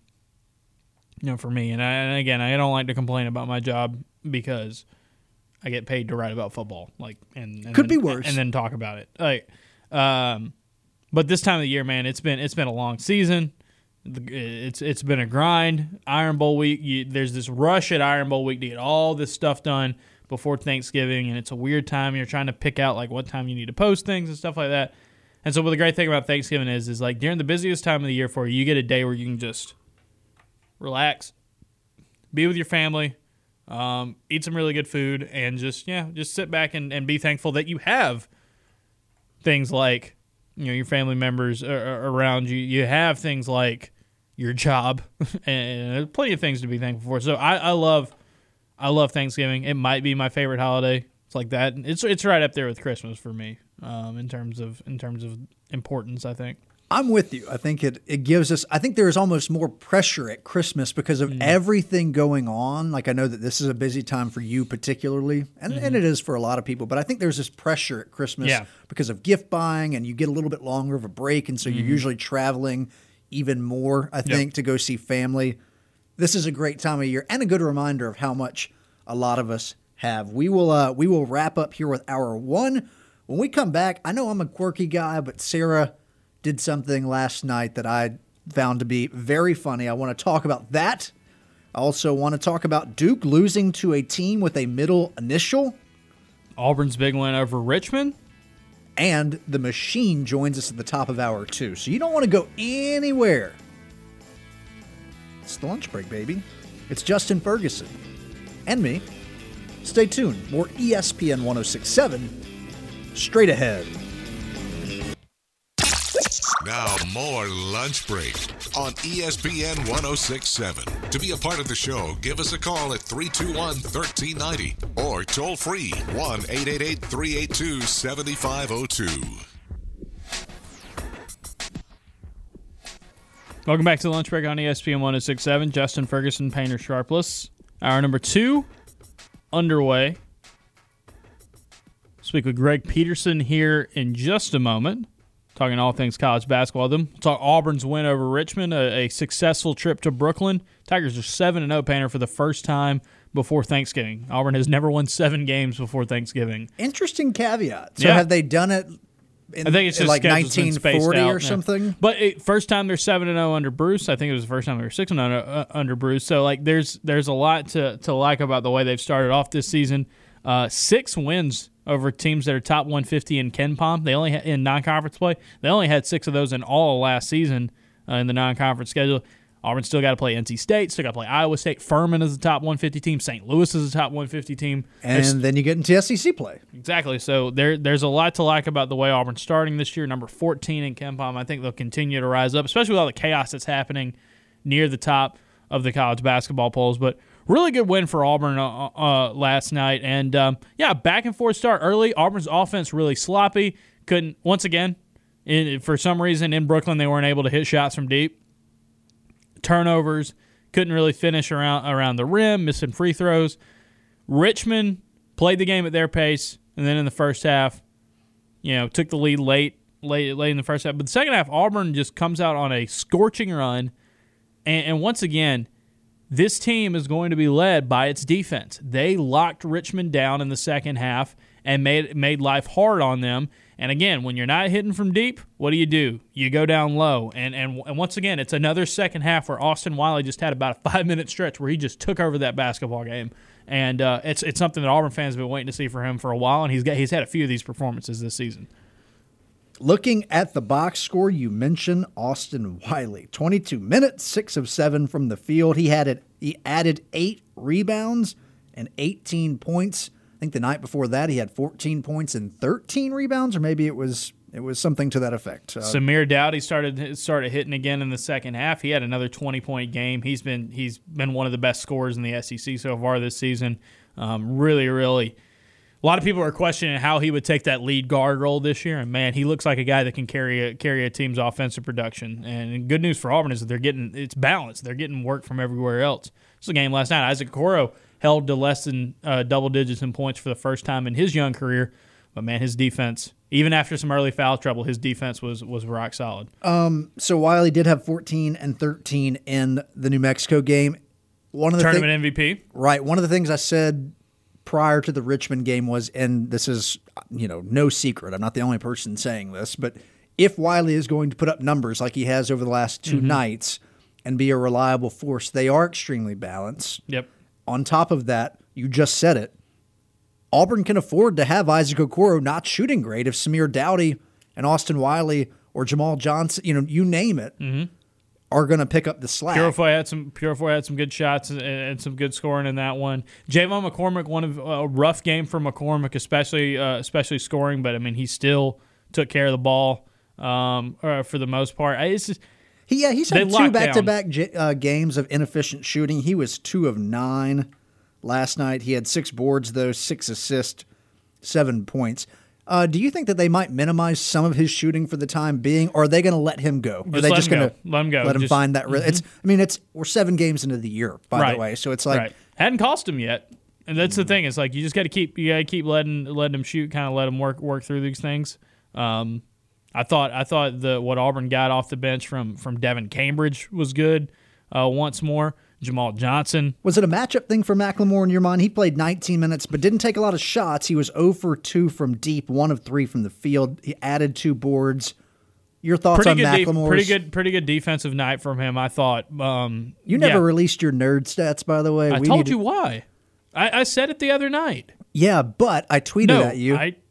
You know, for me, and, I, and again, I don't like to complain about my job because I get paid to write about football, like, and, and could then, be worse, and then talk about it. Like, um, but this time of the year, man, it's been it's been a long season. It's it's been a grind. Iron Bowl week, you, there's this rush at Iron Bowl week to get all this stuff done before Thanksgiving, and it's a weird time. You're trying to pick out like what time you need to post things and stuff like that. And so, what the great thing about Thanksgiving is, is like during the busiest time of the year for you, you get a day where you can just relax, be with your family, um, eat some really good food, and just yeah, just sit back and, and be thankful that you have things like, you know, your family members are, are around you. You have things like your job, and there's plenty of things to be thankful for. So I, I love, I love Thanksgiving. It might be my favorite holiday. It's like that. It's it's right up there with Christmas for me, um, in terms of in terms of importance, I think. I'm with you. I think it, it gives us – I think there is almost more pressure at Christmas because of mm. everything going on. Like I know that this is a busy time for you particularly, and, mm-hmm. and it is for a lot of people. But I think there's this pressure at Christmas yeah. because of gift buying, and you get a little bit longer of a break, and so mm-hmm. you're usually traveling even more, I think, yep. to go see family. This is a great time of year and a good reminder of how much a lot of us have. We will uh, we will wrap up here with hour one. When we come back, I know I'm a quirky guy, but Sarah – did something last night that I found to be very funny. I want to talk about that. I also want to talk about Duke losing to a team with a middle initial. Auburn's big win over Richmond. And the Machine joins us at the top of hour two. So you don't want to go anywhere. It's the lunch break, baby. It's Justin Ferguson and me. Stay tuned. More E S P N ten sixty-seven straight ahead. Now more Lunch Break on E S P N ten sixty-seven. To be a part of the show, give us a call at three two one, one three nine zero or toll free one eight eight eight, three eight two, seven five zero two. Welcome back to the Lunch Break on E S P N ten sixty-seven. Justin Ferguson, Painter Sharpless. Hour number two underway. Speak with Greg Peterson here in just a moment. Talking all things college basketball. Then we'll talk Auburn's win over Richmond, a, a successful trip to Brooklyn. Tigers are seven and oh, Painter, for the first time before Thanksgiving. Auburn has never won seven games before Thanksgiving. Interesting caveat. So yeah. have they done it in, I think it's just like schedule's been nineteen spaced forty out, or yeah. something. But it, first time they're seven and zero under Bruce. I think it was the first time they were six and zero uh, under Bruce. So like, there's there's a lot to to like about the way they've started off this season. Uh, six wins over teams that are top one fifty in KenPom. They only had, in non-conference play. They only had six of those in all of last season uh, in the non-conference schedule. Auburn still got to play N C State, still got to play Iowa State. Furman is a top one fifty team. Saint Louis is a top one fifty team. And There's, then you get into S E C play. exactly. So there, there's a lot to like about the way Auburn's starting this year. Number fourteen in KenPom. I think they'll continue to rise up, especially with all the chaos that's happening near the top of the college basketball polls. But really good win for Auburn uh, uh, last night. And, um, yeah, back and forth start early. Auburn's offense really sloppy. Couldn't, once again, in, for some reason in Brooklyn, they weren't able to hit shots from deep. Turnovers, couldn't really finish around around the rim, missing free throws. Richmond played the game at their pace, and then in the first half, you know, took the lead late, late, late in the first half. But the second half, Auburn just comes out on a scorching run, and, and once again, this team is going to be led by its defense. They locked Richmond down in the second half and made made life hard on them. And again, when you're not hitting from deep, what do you do? You go down low. And and, and once again, it's another second half where Austin Wiley just had about a five-minute stretch where he just took over that basketball game. And uh, it's it's something that Auburn fans have been waiting to see for him for a while, and he's got he's had a few of these performances this season. Looking at the box score, you mentioned Austin Wiley. twenty-two minutes, six of seven from the field. He had it. He added eight rebounds and eighteen points. I think the night before that he had fourteen points and thirteen rebounds, or maybe it was it was something to that effect. Uh, Samir Dowdy started started hitting again in the second half. He had another twenty-point game. He's been he's been one of the best scorers in the S E C so far this season. Um, really, really, a lot of people are questioning how he would take that lead guard role this year. And man, he looks like a guy that can carry a, carry a team's offensive production. And good news for Auburn is that they're getting it's balanced. They're getting work from everywhere else. This was a game last night. Isaac Okoro held to less than uh, double digits in points for the first time in his young career. But, man, his defense, even after some early foul trouble, his defense was was rock solid. Um, so Wiley did have fourteen and thirteen in the New Mexico game. One of the Tournament thi- M V P. Right. One of the things I said prior to the Richmond game was, and this is, you know, no secret, I'm not the only person saying this, but if Wiley is going to put up numbers like he has over the last two mm-hmm. nights and be a reliable force, they are extremely balanced. Yep. On top of that, you just said it, Auburn can afford to have Isaac Okoro not shooting great if Samir Dowdy and Austin Wiley or Jamal Johnson, you know, you name it, mm-hmm. are going to pick up the slack. Purifoy had some Purifoy had some good shots and, and some good scoring in that one. Javon McCormick, one of a rough game for McCormick, especially uh, especially scoring, but I mean he still took care of the ball um, uh, for the most part. It's just, he, yeah, he's had two back-to-back uh, games of inefficient shooting. He was two of nine last night. He had six boards, though, six assists, seven points. Uh, do you think that they might minimize some of his shooting for the time being, or are they going to let him go? Just are they let just him going to let him go? Let him just, find that? Mm-hmm. It's. I mean, it's we're seven games into the year, by right. the way. So it's like right. hadn't cost him yet, and that's the thing. It's like you just got to keep you got to keep letting letting him shoot, kind of let him work work through these things. Um, I thought I thought the what Auburn got off the bench from from Devin Cambridge was good. Uh, once more, Jamal Johnson. Was it a matchup thing for McLemore in your mind? He played nineteen minutes, but didn't take a lot of shots. He was zero for two from deep, one of three from the field. He added two boards. Your thoughts pretty on good McLemore's? Def- pretty good, pretty good defensive night from him. I thought. Um, you never yeah. released your nerd stats, by the way. I we told to- you why. I, I said it the other night. Yeah, but I tweeted no, at you. I,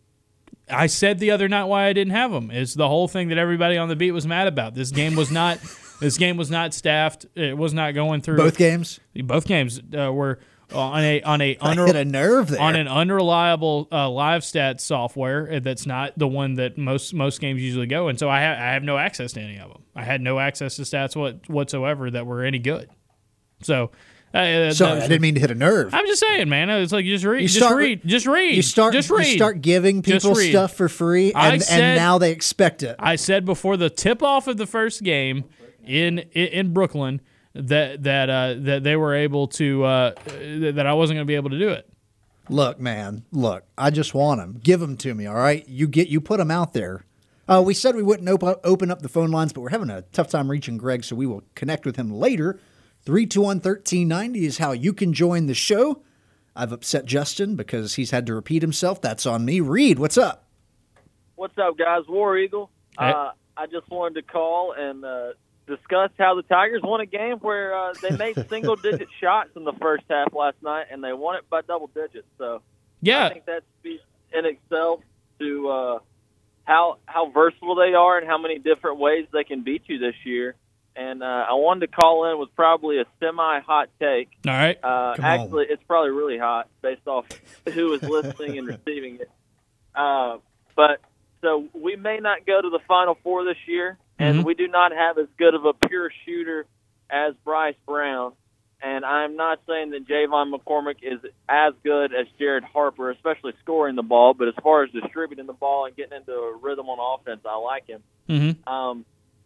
I said the other night why I didn't have them. It's the whole thing that everybody on the beat was mad about. This game was not. This game was not staffed. It was not going through both games. Both games uh, were on a on a, I hit a nerve there. on an unreliable uh, live stats software that's not the one that most most games usually go. And so I have I have no access to any of them. I had no access to stats what, whatsoever that were any good. So. Uh, Sorry, I didn't mean to hit a nerve. I'm just saying, man. It's like you just read, you just start, read, just read. You start, just read. You start giving people stuff for free, and, said, and now they expect it. I said before the tip off of the first game in in, in Brooklyn that that uh, that they were able to uh, that I wasn't going to be able to do it. Look, man. Look, I just want them. Give them to me, all right? You get you put them out there. Uh, we said we wouldn't op- open up the phone lines, but we're having a tough time reaching Greg, so we will connect with him later. three two one, one three nine zero is how you can join the show. I've upset Justin because he's had to repeat himself. That's on me. Reed, what's up? What's up, guys? War Eagle. Hey. Uh, I just wanted to call and uh, discuss how the Tigers won a game where uh, they made single-digit shots in the first half last night, and they won it by double digits. So Yeah. I think that speaks in itself to uh, how how versatile they are and how many different ways they can beat you this year. And uh, I wanted to call in with probably a semi-hot take. All right. Uh, Come actually, it's probably really hot based off who is listening and receiving it. Uh, but so we may not go to the Final Four this year, and Mhm. we do not have as good of a pure shooter as Bryce Brown. And I'm not saying that Javon McCormick is as good as Jared Harper, especially scoring the ball. But as far as distributing the ball and getting into a rhythm on offense, I like him. Mm-hmm. Um,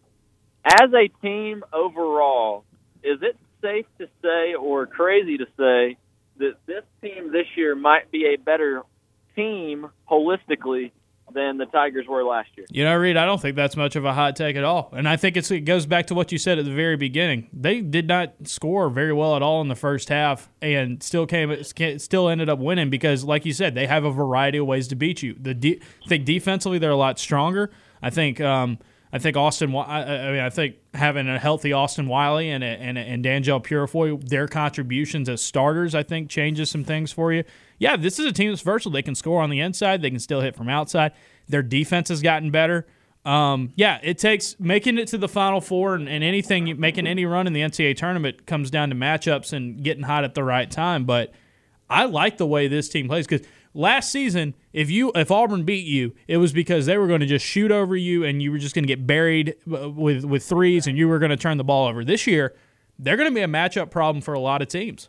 as a team overall, is it safe to say or crazy to say that this team this year might be a better team holistically than the Tigers were last year? You know, Reed, I don't think that's much of a hot take at all. And I think it's, it goes back to what you said at the very beginning. They did not score very well at all in the first half and still came, still ended up winning because, like you said, they have a variety of ways to beat you. The de- I think defensively they're a lot stronger. I think um, I think Austin. I, I mean, I think having a healthy Austin Wiley and a, and a, and D'Angelo Purifoy, their contributions as starters, I think, changes some things for you. Yeah, this is a team that's versatile. They can score on the inside. They can still hit from outside. Their defense has gotten better. Um, yeah, it takes making it to the Final Four and, and anything, making any run in the N C double A tournament comes down to matchups and getting hot at the right time. But I like the way this team plays because last season, if you if Auburn beat you, it was because they were going to just shoot over you and you were just going to get buried with with threes and you were going to turn the ball over. This year, they're going to be a matchup problem for a lot of teams.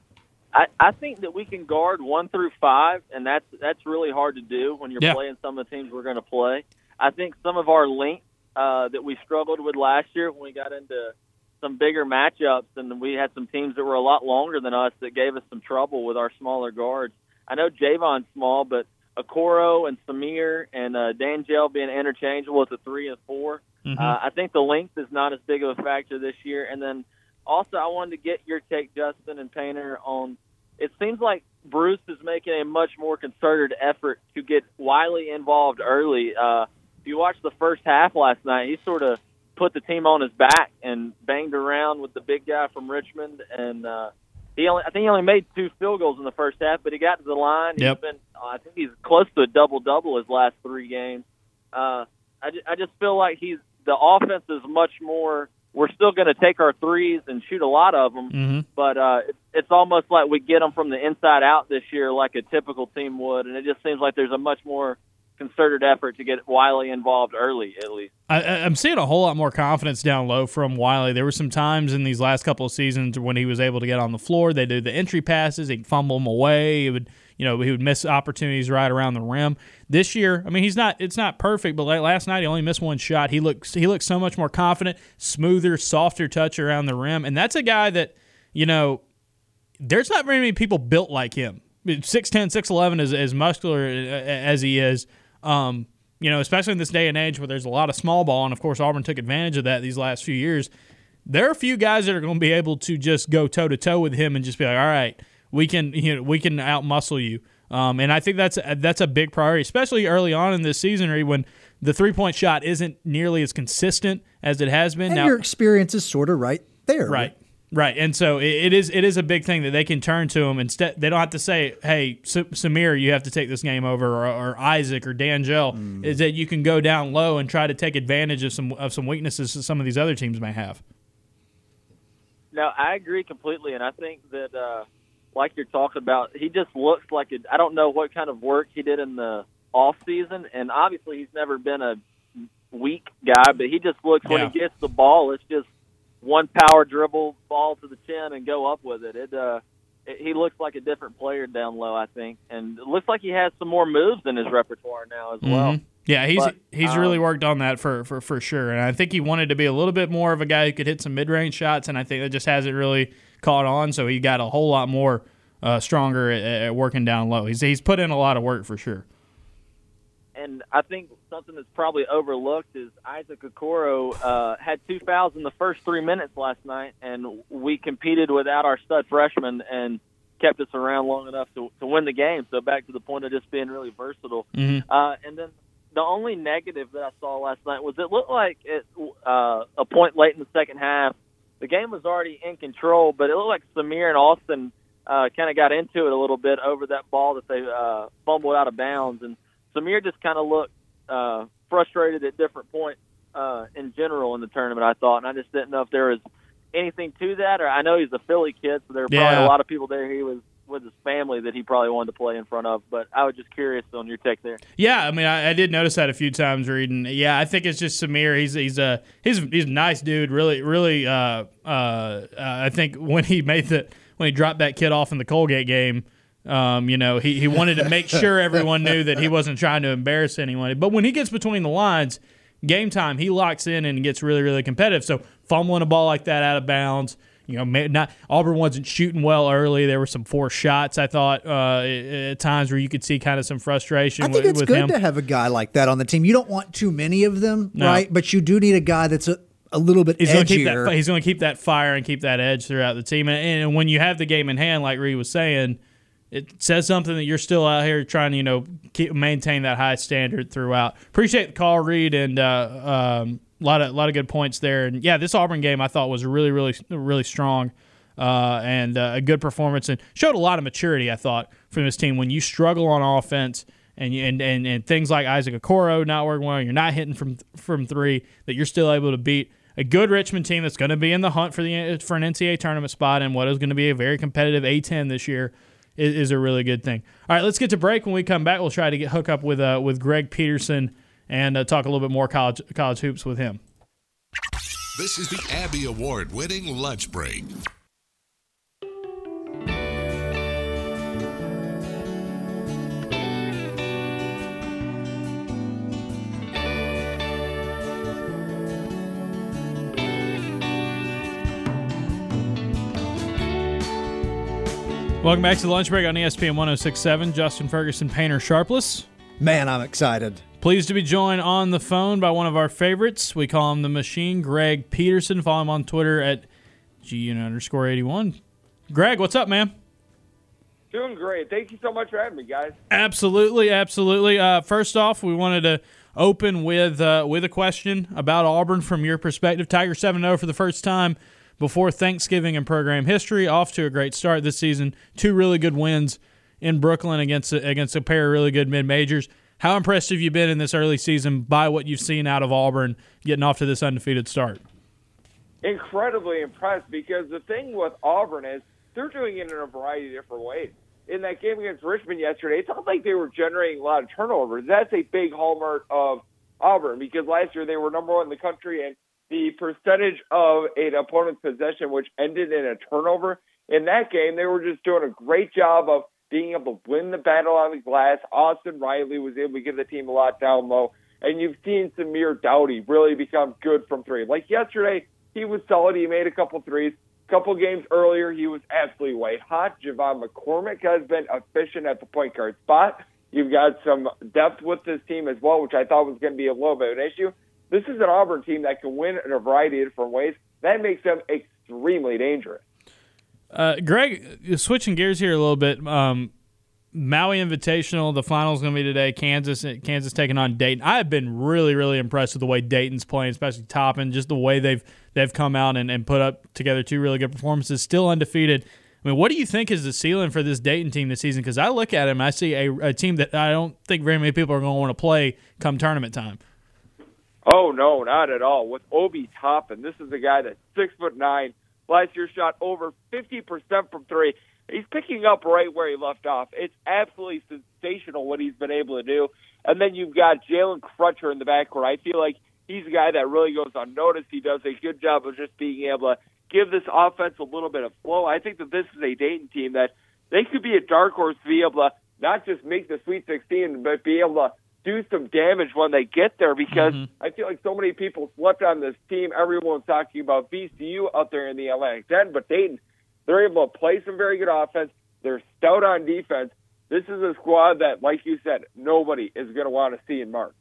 I, I think that we can guard one through five, and that's that's really hard to do when you're Yeah. playing some of the teams we're going to play. I think some of our length uh, that we struggled with last year when we got into some bigger matchups, and we had some teams that were a lot longer than us that gave us some trouble with our smaller guards. I know Javon's small, but Okoro and Samir and uh, D'Angelo being interchangeable at the three and four. Mhm. Uh, I think the length is not as big of a factor this year. And then also I wanted to get your take, Justin and Painter, on it seems like Bruce is making a much more concerted effort to get Wiley involved early. Uh, if you watched the first half last night, he sort of put the team on his back and banged around with the big guy from Richmond. And uh, he only, I think he only made two field goals in the first half, but he got to the line. He's Yep. been, I think he's close to a double-double his last three games. Uh, I, just, I just feel like he's the offense is much more – we're still going to take our threes and shoot a lot of them, Mm-hmm. but uh, it, it's almost like we get them from the inside out this year like a typical team would, and it just seems like there's a much more concerted effort to get Wiley involved early, at least. I, I'm seeing a whole lot more confidence down low from Wiley. There were some times in these last couple of seasons when he was able to get on the floor. They do the entry passes. He'd fumble them away. He would, you know, he would miss opportunities right around the rim. This year, I mean, he's not. It's not perfect, but like last night he only missed one shot. He looks. He looks so much more confident, smoother, softer touch around the rim, and that's a guy that, you know, there's not very many people built like him. six ten, six eleven, as as muscular as he is. Um, you know, especially in this day and age where there's a lot of small ball, and of course Auburn took advantage of that these last few years. There are a few guys that are going to be able to just go toe to toe with him and just be like, all right, we can, you know, we can out muscle you. Um, and I think that's that's a big priority, especially early on in this season, when the three point shot isn't nearly as consistent as it has been. And now, your experience is sort of right there. right. Right, and so it, it is it is a big thing that they can turn to him. Instead, they don't have to say, "Hey, S- Samir, you have to take this game over," or, or Isaac or D'Angelo. Mm. Is that you can go down low and try to take advantage of some of some weaknesses that some of these other teams may have. No, I agree completely, and I think that, uh, like you're talking about, he just looks like it. I don't know what kind of work he did in the off season, and obviously he's never been a weak guy, but he just looks Yeah. when he gets the ball, it's just one power dribble, ball to the chin, and go up with it. It, uh, it. He looks like a different player down low, I think, and it looks like he has some more moves in his repertoire now as Mm-hmm. well. Yeah, he's But, he's um, really worked on that for, for, for sure, and I think he wanted to be a little bit more of a guy who could hit some mid range shots, and I think that just hasn't really caught on. So he got a whole lot more uh, stronger at, at working down low. He's he's put in a lot of work for sure. And I think something that's probably overlooked is Isaac Okoro uh, had two fouls in the first three minutes last night, and we competed without our stud freshman and kept us around long enough to, to win the game. So back to the point of just being really versatile. Mm-hmm. Uh, and then the only negative that I saw last night was it looked like it, uh, a point late in the second half. The game was already in control, but it looked like Samir and Austin uh, kind of got into it a little bit over that ball that they uh, fumbled out of bounds. And Samir just kind of looked uh, frustrated at different points uh, in general in the tournament, I thought. And I just didn't know if there was anything to that. Or I know he's a Philly kid, so there were probably Yeah. a lot of people there. He was with his family that he probably wanted to play in front of. But I was just curious on your take there. Yeah, I mean, I, I did notice that a few times reading. Yeah, I think it's just Samir. He's he's a he's he's a nice dude. Really, really. Uh, uh, uh, I think when he made the when he dropped that kid off in the Colgate game, um, you know, he he wanted to make sure everyone knew that he wasn't trying to embarrass anyone. But when he gets between the lines, game time, he locks in and gets really, really competitive. So fumbling a ball like that out of bounds. You know, not Auburn wasn't shooting well early. There were some forced shots, I thought, uh, at times where you could see kind of some frustration I think with, it's with good him. to have a guy like that on the team. You don't want too many of them, No. right? But you do need a guy that's a, a little bit He's going to keep edgier. that. He's going to keep that fire and keep that edge throughout the team. And, and when you have the game in hand, like Reed was saying, it says something that you're still out here trying to, you know, keep maintain that high standard throughout. Appreciate the call, Reed, and uh, um, a lot of a lot of good points there. And yeah, this Auburn game I thought was really, really, really strong. Uh, and uh, a good performance, and showed a lot of maturity, I thought, from this team. When you struggle on offense and you, and, and and things like Isaac Okoro not working well, you're not hitting from from three, that you're still able to beat a good Richmond team that's going to be in the hunt for the for an N C double A tournament spot and what is going to be a very competitive A ten this year is, is a really good thing. All right, let's get to break. When we come back, we'll try to get hook up with uh, with Greg Peterson and uh, talk a little bit more college college hoops with him. This is the Abby Award-winning Lunch Break. Welcome back to the Lunch Break on E S P N one oh six point seven. Justin Ferguson, Painter Sharpless. Man, I'm excited. Pleased to be joined on the phone by one of our favorites. We call him the Machine, Greg Peterson. Follow him on Twitter at G underscore eighty-one. Greg, what's up, man? Doing great. Thank you so much for having me, guys. Absolutely, absolutely. Uh, first off, we wanted to open with uh, with a question about Auburn from your perspective. Tiger seven oh for the first time before Thanksgiving in program history. Off to a great start this season. Two really good wins in Brooklyn against a, against a pair of really good mid-majors. How impressed have you been in this early season by what you've seen out of Auburn getting off to this undefeated start? Incredibly impressed, because the thing with Auburn is they're doing it in a variety of different ways. In that game against Richmond yesterday, it felt like they were generating a lot of turnovers. That's a big hallmark of Auburn, because last year they were number one in the country, and the percentage of an opponent's possession which ended in a turnover, in that game they were just doing a great job of being able to win the battle on the glass. Austin Riley was able to give the team a lot down low, and you've seen Samir Dowdy really become good from three. Like yesterday, he was solid. He made a couple threes. A couple games earlier, he was absolutely white hot. Javon McCormick has been efficient at the point guard spot. You've got some depth with this team as well, which I thought was going to be a little bit of an issue. This is an Auburn team that can win in a variety of different ways. That makes them extremely dangerous. Uh, Greg, switching gears here a little bit, um, Maui Invitational, the final is going to be today. Kansas Kansas taking on Dayton. I have been really, really impressed with the way Dayton's playing, especially Toppin, just the way they've they've come out and, and put up together two really good performances, still undefeated. I mean, what do you think is the ceiling for this Dayton team this season? Because I look at them and I see a, a team that I don't think very many people are going to want to play come tournament time. Oh, no, not at all. With Obi Toppin, this is a guy that's six foot nine. Last year shot over fifty percent from three. He's picking up right where he left off. It's absolutely sensational what he's been able to do. And then you've got Jalen Crutcher in the backcourt. I feel like he's a guy that really goes unnoticed. He does a good job of just being able to give this offense a little bit of flow. I think that this is a Dayton team that they could be a dark horse to be able to not just make the Sweet sixteen, but be able to do some damage when they get there, because mm-hmm. I feel like so many people slept on this team. Everyone's talking about V C U out there in the Atlantic ten, but Dayton, they're able to play some very good offense. They're stout on defense. This is a squad that, like you said, nobody is going to want to see in March.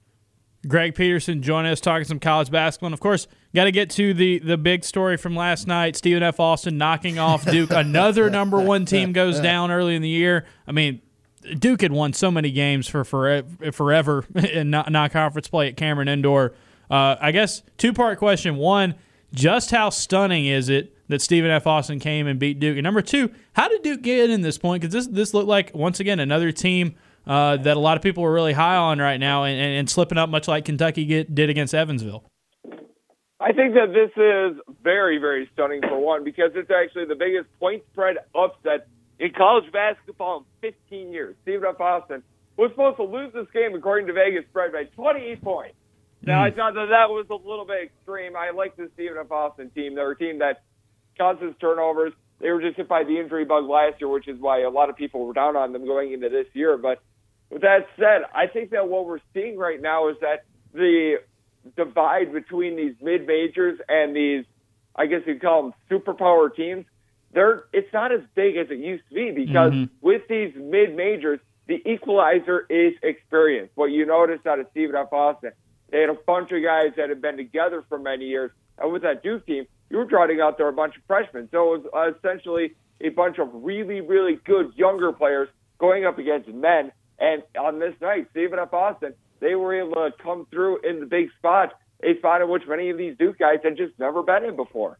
Greg Peterson joining us talking some college basketball. And, of course, got to get to the, the big story from last night. Stephen F. Austin knocking off Duke. Another number one team goes down early in the year. I mean, Duke had won so many games for forever, forever in non-conference play at Cameron Indoor. Uh, I guess two-part question. One, just how stunning is it that Stephen F. Austin came and beat Duke? And number two, how did Duke get in this point? Because this this looked like, once again, another team uh, that a lot of people are really high on right now and, and, and slipping up much like Kentucky get, did against Evansville. I think that this is very, very stunning for one, because it's actually the biggest point spread upset in college basketball in fifteen years. Stephen F. Austin was supposed to lose this game, according to Vegas spread, by twenty-eight points. Now, I thought that that was a little bit extreme. I like the Stephen F. Austin team. They're a team that causes turnovers. They were just hit by the injury bug last year, which is why a lot of people were down on them going into this year. But with that said, I think that what we're seeing right now is that the divide between these mid-majors and these, I guess you'd call them superpower teams, they're, it's not as big as it used to be, because mm-hmm. with these mid-majors, the equalizer is experience. What you notice out of Stephen F. Austin, they had a bunch of guys that had been together for many years. And with that Duke team, you were trotting out there a bunch of freshmen. So it was uh, essentially a bunch of really, really good younger players going up against men. And on this night, Stephen F. Austin, they were able to come through in the big spot, a spot in which many of these Duke guys had just never been in before.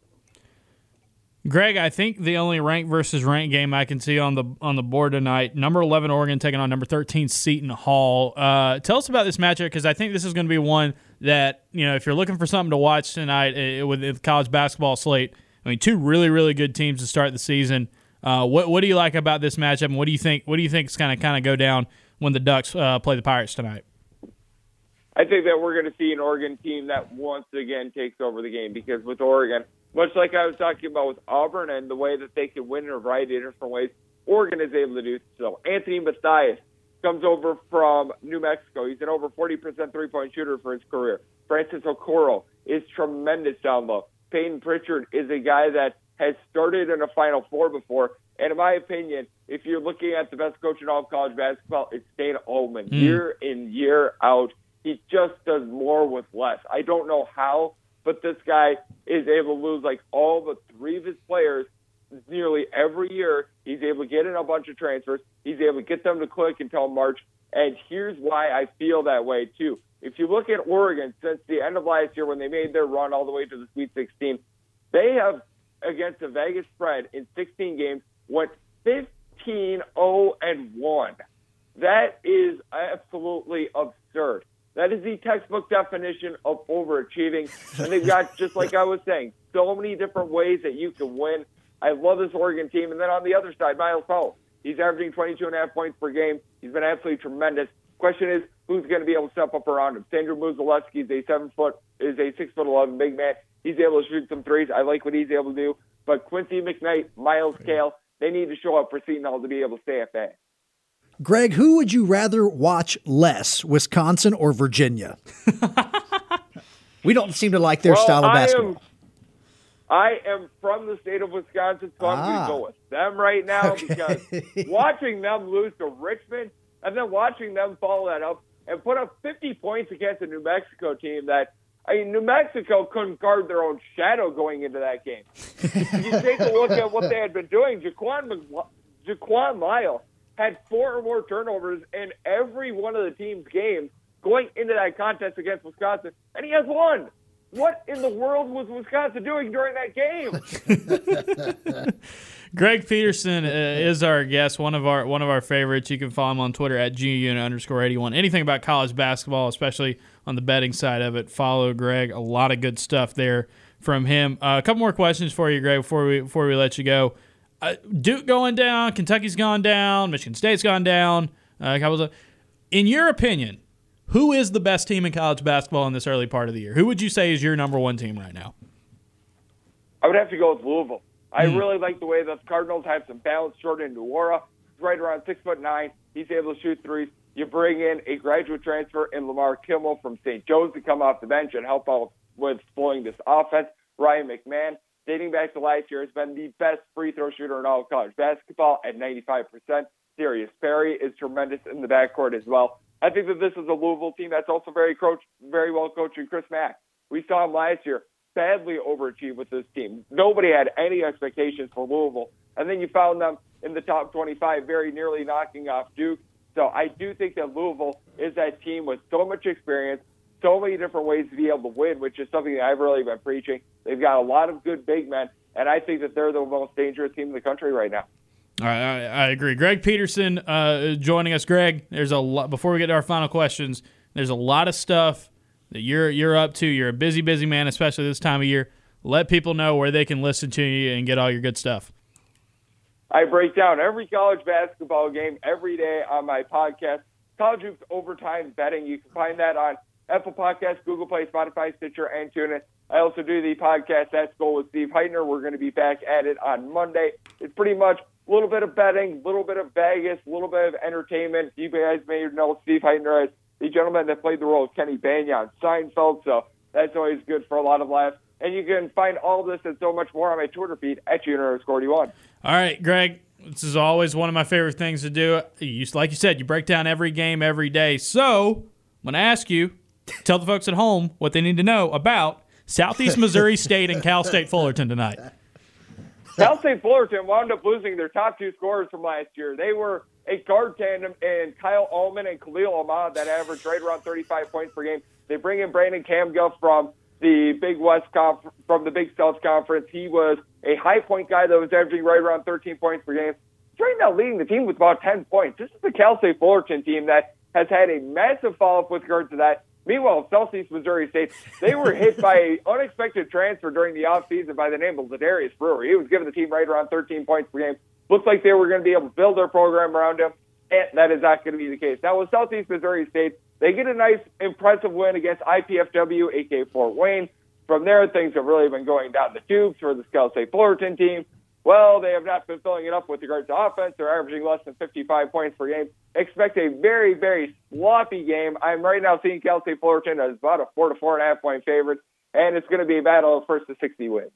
Greg, I think the only rank versus rank game I can see on the on the board tonight, number eleven Oregon taking on number thirteen Seton Hall. Uh, tell us about this matchup, because I think this is going to be one that, you know, if you're looking for something to watch tonight uh, with the college basketball slate, I mean, two really, really good teams to start the season. Uh, what what do you like about this matchup, and what do you think? What do you think is going to kind of go down when the Ducks uh, play the Pirates tonight? I think that we're going to see an Oregon team that once again takes over the game, because with Oregon, much like I was talking about with Auburn and the way that they can win in a variety of different ways, Oregon is able to do so. Anthony Mathias comes over from New Mexico. He's an over forty percent three-point shooter for his career. Francis Okoro is tremendous down low. Peyton Pritchard is a guy that has started in a Final Four before. And in my opinion, if you're looking at the best coach in all of college basketball, it's Dana Altman. Mm. Year in, year out, he just does more with less. I don't know how, but this guy is able to lose like all but three of his players nearly every year. He's able to get in a bunch of transfers. He's able to get them to click until March. And here's why I feel that way, too. If you look at Oregon, since the end of last year when they made their run all the way to the Sweet sixteen, they have, against the Vegas spread in sixteen games, went fifteen oh and one. That is absolutely absurd. That is the textbook definition of overachieving. And they've got, just like I was saying, so many different ways that you can win. I love this Oregon team. And then on the other side, Miles Powell. He's averaging twenty-two and a half points per game. He's been absolutely tremendous. Question is, who's going to be able to step up around him? Sandro Muzalewski is a seven foot, is a six foot eleven big man. He's able to shoot some threes. I like what he's able to do. But Quincy McKnight, Miles Cale, they need to show up for Seton Hall to be able to stay at bay. Greg, who would you rather watch less, Wisconsin or Virginia? We don't seem to like their well, style of I basketball. Am, I am from the state of Wisconsin, so I'm ah. going to go with them right now okay. because watching them lose to Richmond and then watching them follow that up and put up fifty points against a New Mexico team that, I mean, New Mexico couldn't guard their own shadow going into that game. You take a look at what they had been doing. Jaquan, Jaquan Lyle had four or more turnovers in every one of the team's games going into that contest against Wisconsin, and he has one. What in the world was Wisconsin doing during that game? Greg Peterson uh, is our guest, one of our one of our favorites. You can follow him on Twitter at G U N underscore eighty-one. Anything about college basketball, especially on the betting side of it, follow Greg. A lot of good stuff there from him. Uh, a couple more questions for you, Greg, before we before we let you go. Uh, Duke going down, Kentucky's gone down, Michigan State's gone down. Uh, of, in your opinion, who is the best team in college basketball in this early part of the year? Who would you say is your number one team right now? I would have to go with Louisville. I mm. really like the way that the Cardinals have some balance. Jordan Nwora, right around six foot nine. He's able to shoot threes. You bring in a graduate transfer in Lamar Kimmel from Saint Joe's to come off the bench and help out with flowing this offense. Ryan McMahon, dating back to last year, has been the best free throw shooter in all of college basketball at ninety-five percent. Darius Perry is tremendous in the backcourt as well. I think that this is a Louisville team that's also very coach, very well coached in Chris Mack. We saw him last year badly overachieve with this team. Nobody had any expectations for Louisville. And then you found them in the top twenty-five, very nearly knocking off Duke. So I do think that Louisville is that team with so much experience, so many different ways to be able to win, which is something that I've really been preaching. They've got a lot of good big men, and I think that they're the most dangerous team in the country right now. All right, I, I agree. Greg Peterson uh, joining us. Greg, there's a lot. Before we get to our final questions, there's a lot of stuff that you're you're up to. You're a busy, busy man, especially this time of year. Let people know where they can listen to you and get all your good stuff. I break down every college basketball game every day on my podcast, College Hoops Overtime Betting. You can find that on Apple Podcasts, Google Play, Spotify, Stitcher, and TuneIn. I also do the podcast That's Goal with Steve Heitner. We're going to be back at it on Monday. It's pretty much a little bit of betting, a little bit of Vegas, a little bit of entertainment. You guys may know Steve Heitner as the gentleman that played the role of Kenny Banya on Seinfeld, so that's always good for a lot of laughs. And you can find all this and so much more on my Twitter feed at junior underscore D1. All right, Greg, this is always one of my favorite things to do. You, like you said, you break down every game every day. So I'm going to ask you, tell the folks at home what they need to know about Southeast Missouri State and Cal State Fullerton tonight. Cal State Fullerton wound up losing their top two scorers from last year. They were a guard tandem in Kyle Ullman and Khalil Ahmad that averaged right around thirty-five points per game. They bring in Brandon Camguff from the Big West Conf- from the Big South Conference. He was a high point guy that was averaging right around thirteen points per game. He's right now leading the team with about ten points. This is the Cal State Fullerton team that has had a massive follow-up with regards to that. Meanwhile, Southeast Missouri State, they were hit by an unexpected transfer during the offseason by the name of Ladarius Brewer. He was giving the team right around thirteen points per game. Looks like they were going to be able to build their program around him, and that is not going to be the case. Now, with Southeast Missouri State, they get a nice, impressive win against I P F W, a k a. Fort Wayne. From there, things have really been going down the tubes for this Cal State Fullerton team. Well, they have not been filling it up with regards to offense. They're averaging less than fifty-five points per game. Expect a very, very sloppy game. I'm right now seeing Cal State Fullerton as about a four to four and a half point favorite, and it's going to be a battle of first to sixty wins.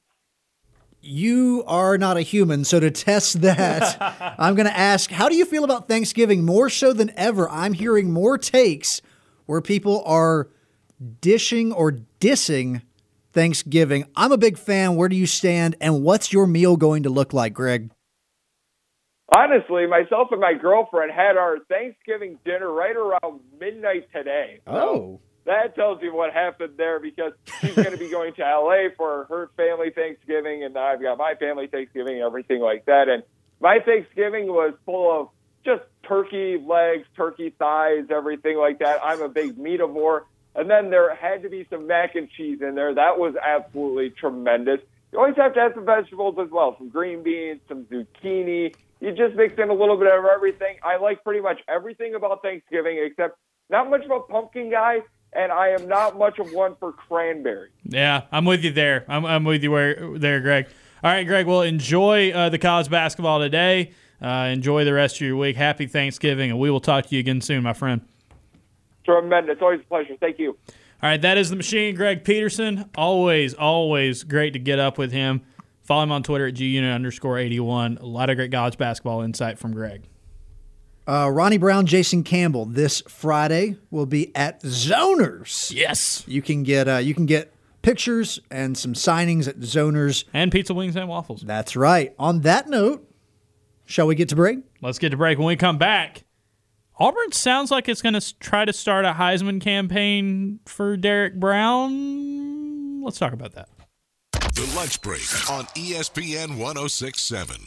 You are not a human, so to test that, I'm going to ask, how do you feel about Thanksgiving more so than ever? I'm hearing more takes where people are dishing or dissing Thanksgiving. I'm a big fan. Where do you stand, and what's your meal going to look like, Greg? Honestly, myself and my girlfriend had our Thanksgiving dinner right around midnight today. So oh. That tells you what happened there, because she's going to be going to L A for her family Thanksgiving, and I've got my family Thanksgiving and everything like that. And my Thanksgiving was full of just turkey legs, turkey thighs, everything like that. I'm a big meatavore. And then there had to be some mac and cheese in there. That was absolutely tremendous. You always have to have some vegetables as well, some green beans, some zucchini. You just mix in a little bit of everything. I like pretty much everything about Thanksgiving, except not much of a pumpkin guy, and I am not much of one for cranberry. Yeah, I'm with you there. I'm, I'm with you where, there, Greg. All right, Greg, well, enjoy uh, the college basketball today. Uh, enjoy the rest of your week. Happy Thanksgiving, and we will talk to you again soon, my friend. Tremendous. Always a pleasure. Thank you. All right, that is the Machine, Greg Peterson. Always, always great to get up with him. Follow him on Twitter at gunit underscore eighty-one. A lot of great college basketball insight from Greg. Uh, Ronnie Brown, Jason Campbell this Friday will be at Zoners. Yes. You can get uh, you can get pictures and some signings at Zoners. And pizza, wings, and waffles. That's right. On that note, shall we get to break? Let's get to break. When we come back, Auburn sounds like it's going to try to start a Heisman campaign for Derek Brown. Let's talk about that. The Lunch Break on E S P N one oh six point seven.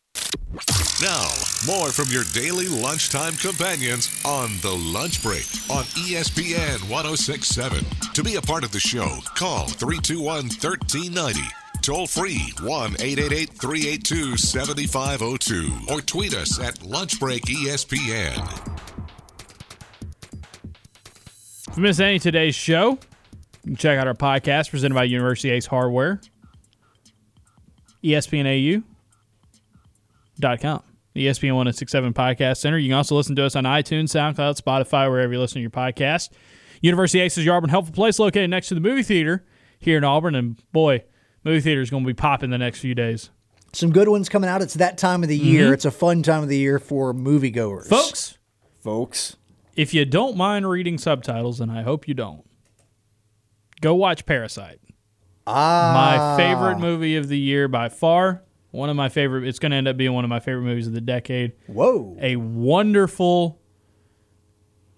Now, more from your daily lunchtime companions on The Lunch Break on E S P N one oh six point seven. To be a part of the show, call three two one, one three nine zero. Toll free one eight eight eight, three eight two, seven five zero two or tweet us at Lunchbreak E S P N. If you missed any of today's show, you can check out our podcast presented by University Ace Hardware. E S P N A U dot com. The E S P N one oh six point seven Podcast Center. You can also listen to us on iTunes, SoundCloud, Spotify, wherever you listen to your podcast. University Ace is your Auburn helpful place located next to the movie theater here in Auburn. And boy, movie theater is going to be popping the next few days. Some good ones coming out. It's that time of the year. Mm-hmm. It's a fun time of the year for moviegoers. Folks, Folks, if you don't mind reading subtitles, and I hope you don't, go watch Parasite. Ah. My favorite movie of the year by far. One of my favorite. It's going to end up being one of my favorite movies of the decade. Whoa. A wonderful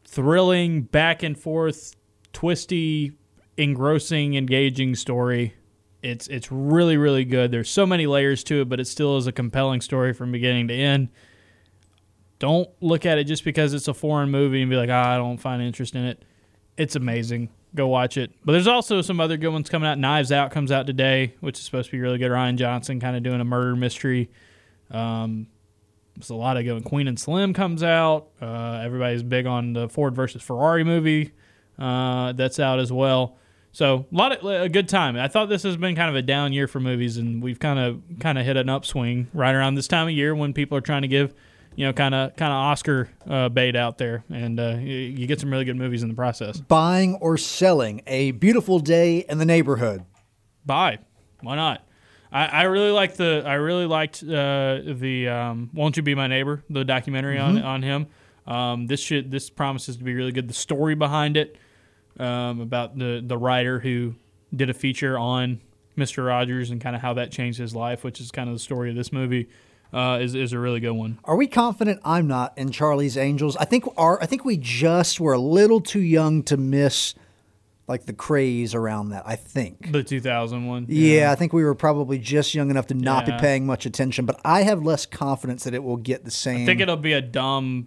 thrilling, back and forth, twisty, engrossing, engaging story. It's it's really, really good. There's so many layers to it, but it still is a compelling story from beginning to end. Don't look at it just because it's a foreign movie and be like, ah, I don't find interest in it. It's amazing. Go watch it. But there's also some other good ones coming out. Knives Out comes out today, which is supposed to be really good. Ryan Johnson kind of doing a murder mystery. Um, there's a lot of good. Queen and Slim comes out. Uh, everybody's big on the Ford versus Ferrari movie. Uh, that's out as well. So a lot of a good time. I thought this has been kind of a down year for movies, and we've kind of kind of hit an upswing right around this time of year when people are trying to give, you know, kind of kind of Oscar uh, bait out there, and uh, you, you get some really good movies in the process. Buying or selling A Beautiful Day in the Neighborhood. Buy, why not? I, I really liked the I really liked uh, the um, Won't You Be My Neighbor, the documentary Mm-hmm. on on him. Um, this should this promises to be really good. The story behind it. Um, about the, the writer who did a feature on Mister Rogers and kind of how that changed his life, which is kind of the story of this movie, uh, is is a really good one. Are we confident I'm not in Charlie's Angels? I think our I think we just were a little too young to miss like the craze around that, I think. The two thousand one? Yeah, yeah I think we were probably just young enough to not yeah. be paying much attention, but I have less confidence that it will get the same. I think it'll be a dumb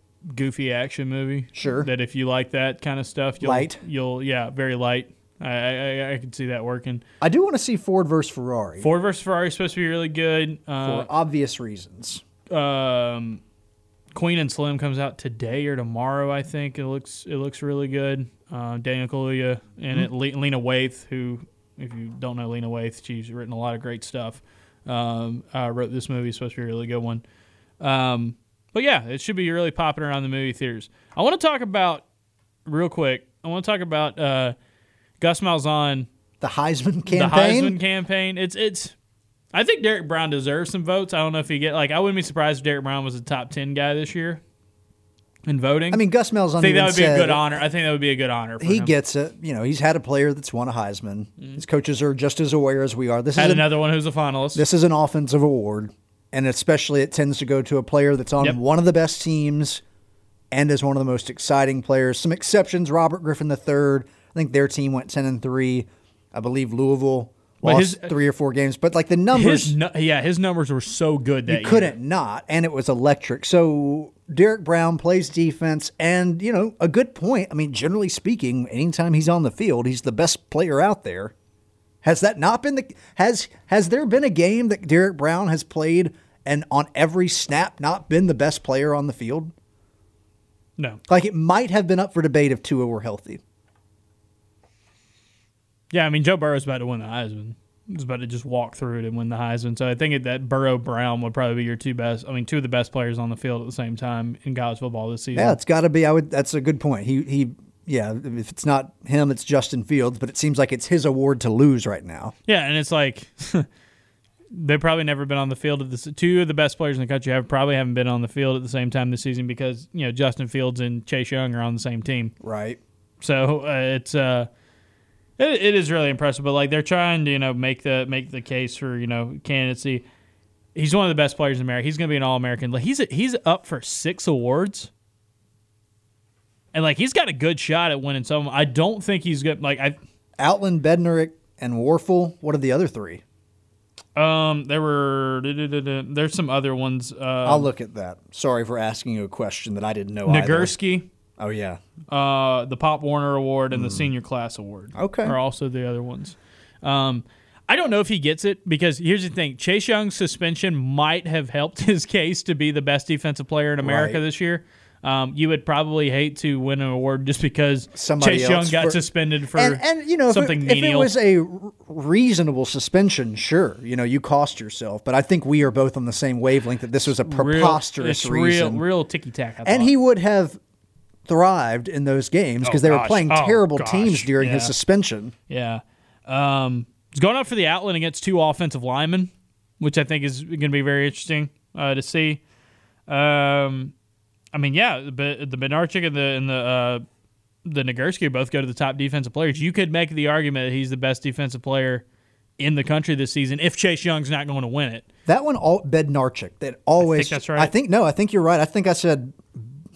goofy action movie. Sure. That if you like that kind of stuff, you'll, light. You'll yeah, very light. I, I I can see that working. I do want to see Ford versus Ferrari. Ford versus Ferrari is supposed to be really good uh, for obvious reasons. Um, Queen and Slim comes out today or tomorrow. I think it looks it looks really good. Uh, Daniel Kaluuya and Mm-hmm. it, Le- Lena Waithe, who if you don't know Lena Waithe, she's written a lot of great stuff. Um, uh, wrote this movie. It's supposed to be a really good one. Um. But yeah, it should be really popping around the movie theaters. I want to talk about, real quick, I want to talk about uh, Gus Malzahn. The Heisman campaign? The Heisman campaign. It's, it's, I think Derek Brown deserves some votes. I don't know if he get, like, I wouldn't be surprised if Derek Brown was a top ten guy this year in voting. I mean, Gus Malzahn I think that would be a good said- honor. I think that would be a good honor for He him. gets it. You know, he's had a player that's won a Heisman. His coaches are just as aware as we are. This Had is an, another one who's a finalist. This is an offensive award, and especially it tends to go to a player that's on Yep. one of the best teams and is one of the most exciting players. Some exceptions: Robert Griffin the third. I think their team went ten and three. I believe Louisville But lost his- three or four games, but like the numbers, His, nu- yeah, his numbers were so good that you couldn't not, and it was electric. So Derek Brown plays defense, and you know, a good point. I mean, generally speaking, anytime he's on the field, he's the best player out there. Has that not been the has has there been a game that Derek Brown has played and on every snap not been the best player on the field? No. Like it might have been up for debate if Tua were healthy. Yeah, I mean, Joe Burrow's about to win the Heisman. He's about to just walk through it and win the Heisman. So I think it, that Burrow-Brown would probably be your two best, I mean, two of the best players on the field at the same time in college football this season. Yeah, it's got to be. I would. That's a good point. He he. Yeah, if it's not him, it's Justin Fields. But it seems like it's his award to lose right now. Yeah, and it's like they've probably never been on the field at the two of the best players in the country have probably haven't been on the field at the same time this season because you know Justin Fields and Chase Young are on the same team. Right. So uh, it's uh, it, it is really impressive. But like they're trying to you know make the make the case for you know candidacy. He's one of the best players in America. He's going to be an All-American. Like he's he's up for six awards. And, like, he's got a good shot at winning some. I don't think he's good. Like, I. Outland, Bednarik, and Warfel. What are the other three? Um, there were. There's some other ones. Um, I'll look at that. Sorry for asking you a question that I didn't know either. Nagurski. Oh, yeah. Uh, the Pop Warner Award and the Senior Class Award. Okay. Are also the other ones. Um, I don't know if he gets it because here's the thing. Chase Young's suspension might have helped his case to be the best defensive player in America Right. this year. Um, you would probably hate to win an award just because Somebody Chase Young else got for- suspended for And, and you know, if it, something if it menial. was a r- reasonable suspension, sure, you know, you cost yourself. But I think we are both on the same wavelength that this was a preposterous real, it's reason. Real, real ticky-tack, I and thought. he would have thrived in those games because Oh, they were gosh. playing Oh, terrible gosh. teams during his Yeah. suspension. Yeah. Um, he's going up for the Outland against two offensive linemen, which I think is going to be very interesting uh, to see. Um, I mean, yeah, the the Bednarczyk and the and the uh, the Nagurski both go to the top defensive players. You could make the argument that he's the best defensive player in the country this season if Chase Young's not going to win it. That one, all Bednarczyk, that always. I think that's right. I think no, I think you're right. I think I said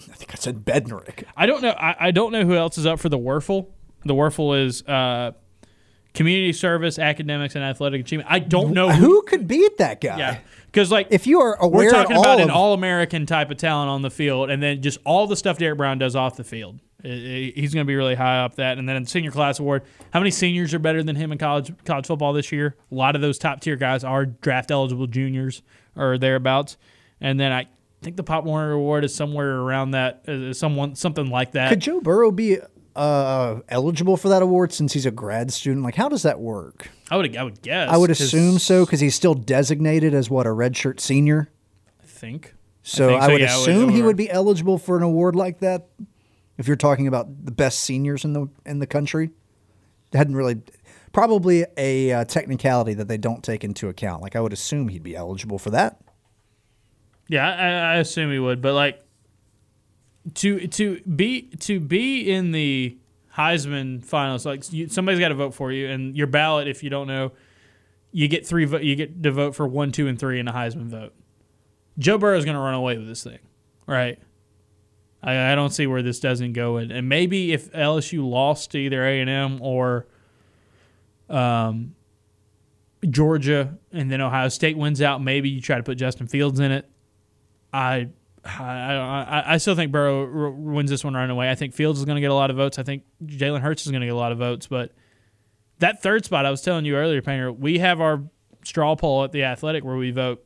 I think I said Bednarik. I don't know. I, I don't know who else is up for the Werfel. The Werfel is uh, community service, academics, and athletic achievement. I don't know who, who could beat that guy. Yeah, because like if you are aware, we're talking all about of, an all-American type of talent on the field, and then just all the stuff Derek Brown does off the field. He's going to be really high up that. And then in the senior class award, how many seniors are better than him in college college football this year? A lot of those top-tier guys are draft-eligible juniors or thereabouts. And then I think the Pop Warner Award is somewhere around that, uh, someone something like that. Could Joe Burrow be uh, eligible for that award since he's a grad student? Like, how does that work? I would I would guess. I would assume so because he's still designated as, what, a redshirt senior? I think. So I, think I so, would yeah, assume would, he would be eligible for an award like that. If you're talking about the best seniors in the in the country, it hadn't really probably a uh, technicality that they don't take into account. Like I would assume he'd be eligible for that. Yeah, I, I assume he would, but like to to be to be in the Heisman finals, like you, somebody's got to vote for you, and your ballot, if you don't know, you get three. Vo- you get to vote for one, two, and three in a Heisman vote. Joe Burrow is going to run away with this thing, right? I, I don't see where this doesn't go. And, and maybe if L S U lost to either A and M or um, Georgia and then Ohio State wins out, maybe you try to put Justin Fields in it. I I, I, I still think Burrow r- wins this one right away. I think Fields is going to get a lot of votes. I think Jalen Hurts is going to get a lot of votes. But that third spot, I was telling you earlier, Painter, we have our straw poll at The Athletic where we vote.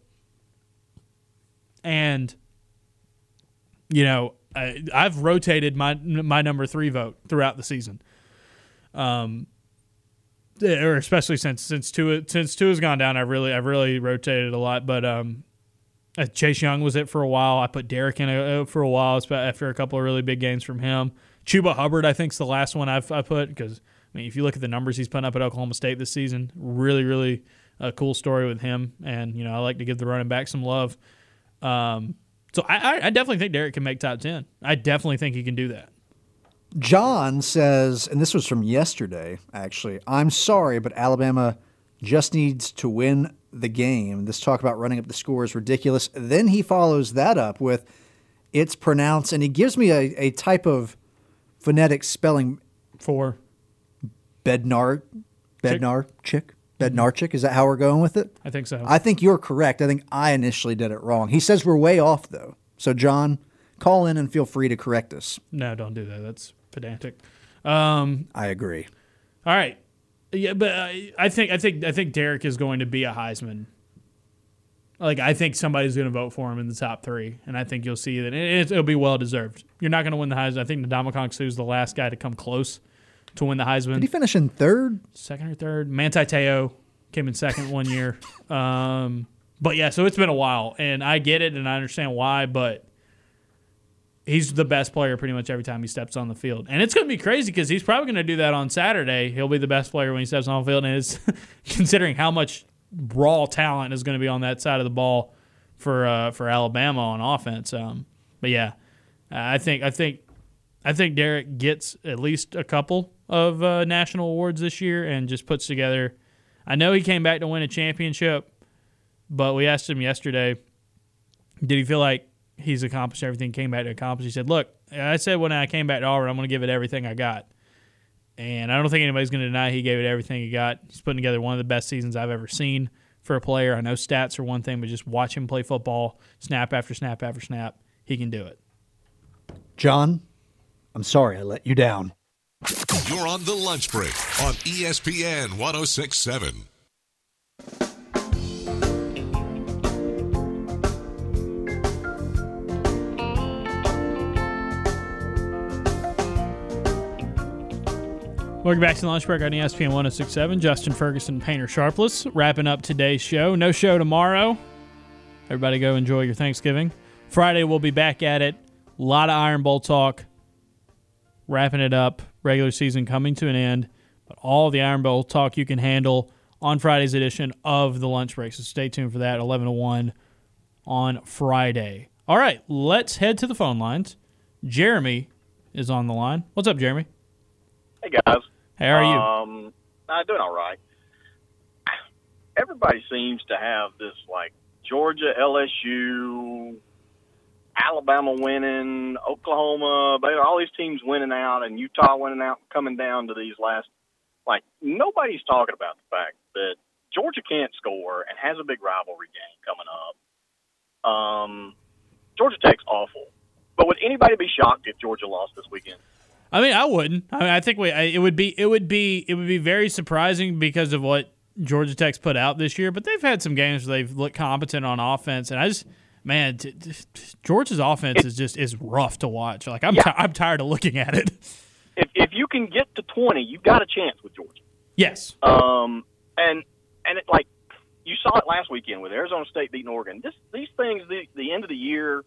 And, you know, I, I've rotated my my number three vote throughout the season, um, or especially since since Tua since Tua's gone down. I really I've really rotated a lot. But um, Chase Young was it for a while. I put Derek in a, for a while after a couple of really big games from him. Chuba Hubbard, I think, is the last one I've I put because I mean if you look at the numbers he's putting up at Oklahoma State this season, really really a cool story with him. And you know I like to give the running back some love. Um, So I, I definitely think Derek can make top ten. I definitely think he can do that. John says, and this was from yesterday, actually, I'm sorry, but Alabama just needs to win the game. This talk about running up the score is ridiculous. Then he follows that up with, it's pronounced, and he gives me a, a type of phonetic spelling. For? Bednar, Bednar, chick. Bednarchik, is that how we're going with it? I think so. I think you're correct. I think I initially did it wrong. He says we're way off, though. So, John, call in and feel free to correct us. No, don't do that. That's pedantic. Um, I agree. All right. Yeah, but I, I think I think I think Derek is going to be a Heisman. Like I think somebody's going to vote for him in the top three, and I think you'll see that it, it'll be well deserved. You're not going to win the Heisman. I think Ndamukong Suh's the last guy to come close to win the Heisman. Did he finish in third? Second or third. Manti Te'o came in second one year. Um, but, yeah, so it's been a while, and I get it and I understand why, but he's the best player pretty much every time he steps on the field. And it's going to be crazy because he's probably going to do that on Saturday. He'll be the best player when he steps on the field, and it's considering how much raw talent is going to be on that side of the ball for uh, for Alabama on offense. Um, but, yeah, I think I think I think Derek gets at least a couple of uh, national awards this year and just puts together. I know he came back to win a championship, but we asked him yesterday, did he feel like he's accomplished everything he came back to accomplish? He said, look, I said when I came back to Auburn, I'm going to give it everything I got. And I don't think anybody's going to deny he gave it everything he got. He's putting together one of the best seasons I've ever seen for a player. I know stats are one thing, but just watch him play football, snap after snap after snap, he can do it. John, I'm sorry I let you down. You're on the lunch break on E S P N one oh six point seven. Welcome back to the lunch break on E S P N one oh six point seven. Justin Ferguson, Painter Sharpless, wrapping up today's show. No show tomorrow. Everybody go enjoy your Thanksgiving. Friday we'll be back at it. A lot of Iron Bowl talk. Wrapping it up. Regular season coming to an end. But all the Iron Bowl talk you can handle on Friday's edition of the lunch break. So stay tuned for that, eleven to one on Friday. All right, let's head to the phone lines. Jeremy is on the line. What's up, Jeremy? Hey, guys. How are you? Um, I'm doing all right. Everybody seems to have this, like, Georgia, L S U, Alabama winning, Oklahoma, Baylor, all these teams winning out, and Utah winning out, coming down to these last, like, nobody's talking about the fact that Georgia can't score and has a big rivalry game coming up. Um, Georgia Tech's awful. But would anybody be shocked if Georgia lost this weekend? I mean, I wouldn't. I mean, I think we. I, it would be. It would be. It would be very surprising because of what Georgia Tech's put out this year. But they've had some games where they've looked competent on offense, and I just, man, t- t- Georgia's offense is just is rough to watch. Like I'm, Yeah. t- I'm tired of looking at it. If if you can get to twenty, you've got a chance with Georgia. Yes. Um, and and it, like you saw it last weekend with Arizona State beating Oregon. This these things, the the end of the year,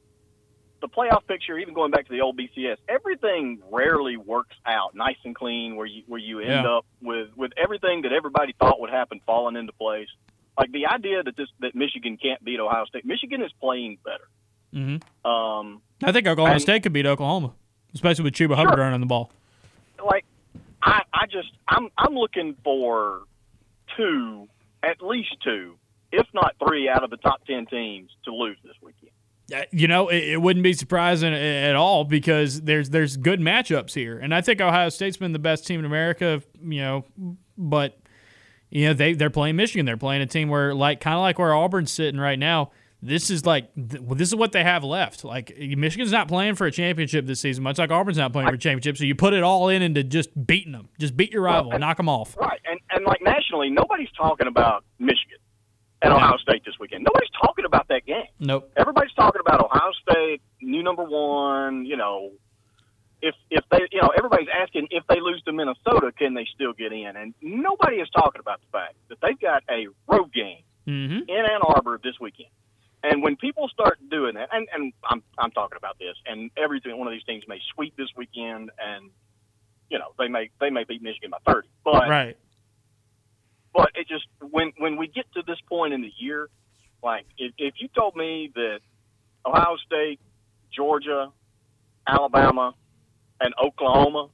the playoff picture, even going back to the old B C S, everything rarely works out nice and clean where you where you end Yeah. up with, with everything that everybody thought would happen falling into place. Like the idea that this that Michigan can't beat Ohio State. Michigan is playing better. Mm-hmm. Um, I think Oklahoma and- State could beat Oklahoma, especially with Chuba Hubbard running the ball. like I, I just I'm I'm looking for two, at least two, if not three, out of the top ten teams to lose this weekend. Uh, You know, it, it wouldn't be surprising a- at all because there's there's good matchups here, and I think Ohio State's been the best team in America. You know, but you know they they're playing Michigan. They're playing a team where like kind of like where Auburn's sitting right now. This is like th- well, this is what they have left. Like Michigan's not playing for a championship this season, much like Auburn's not playing for a championship. So you put it all in into just beating them, just beat your rival, Well, and- knock them off. Right, and and like nationally, nobody's talking about Michigan and Ohio State this weekend. Nobody's talking about that game. Nope. Everybody's talking about Ohio State, new number one. You know, if if they, you know, everybody's asking if they lose to Minnesota, can they still get in? And nobody is talking about the fact that they've got a road game Mm-hmm. in Ann Arbor this weekend. And when people start doing that, and, and I'm I'm talking about this, and every one of these teams may sweep this weekend, and you know they may they may beat Michigan by thirty, but Right. but it just when when we get to this point in the year, like if, if you told me that Ohio State, Georgia, Alabama, and Oklahoma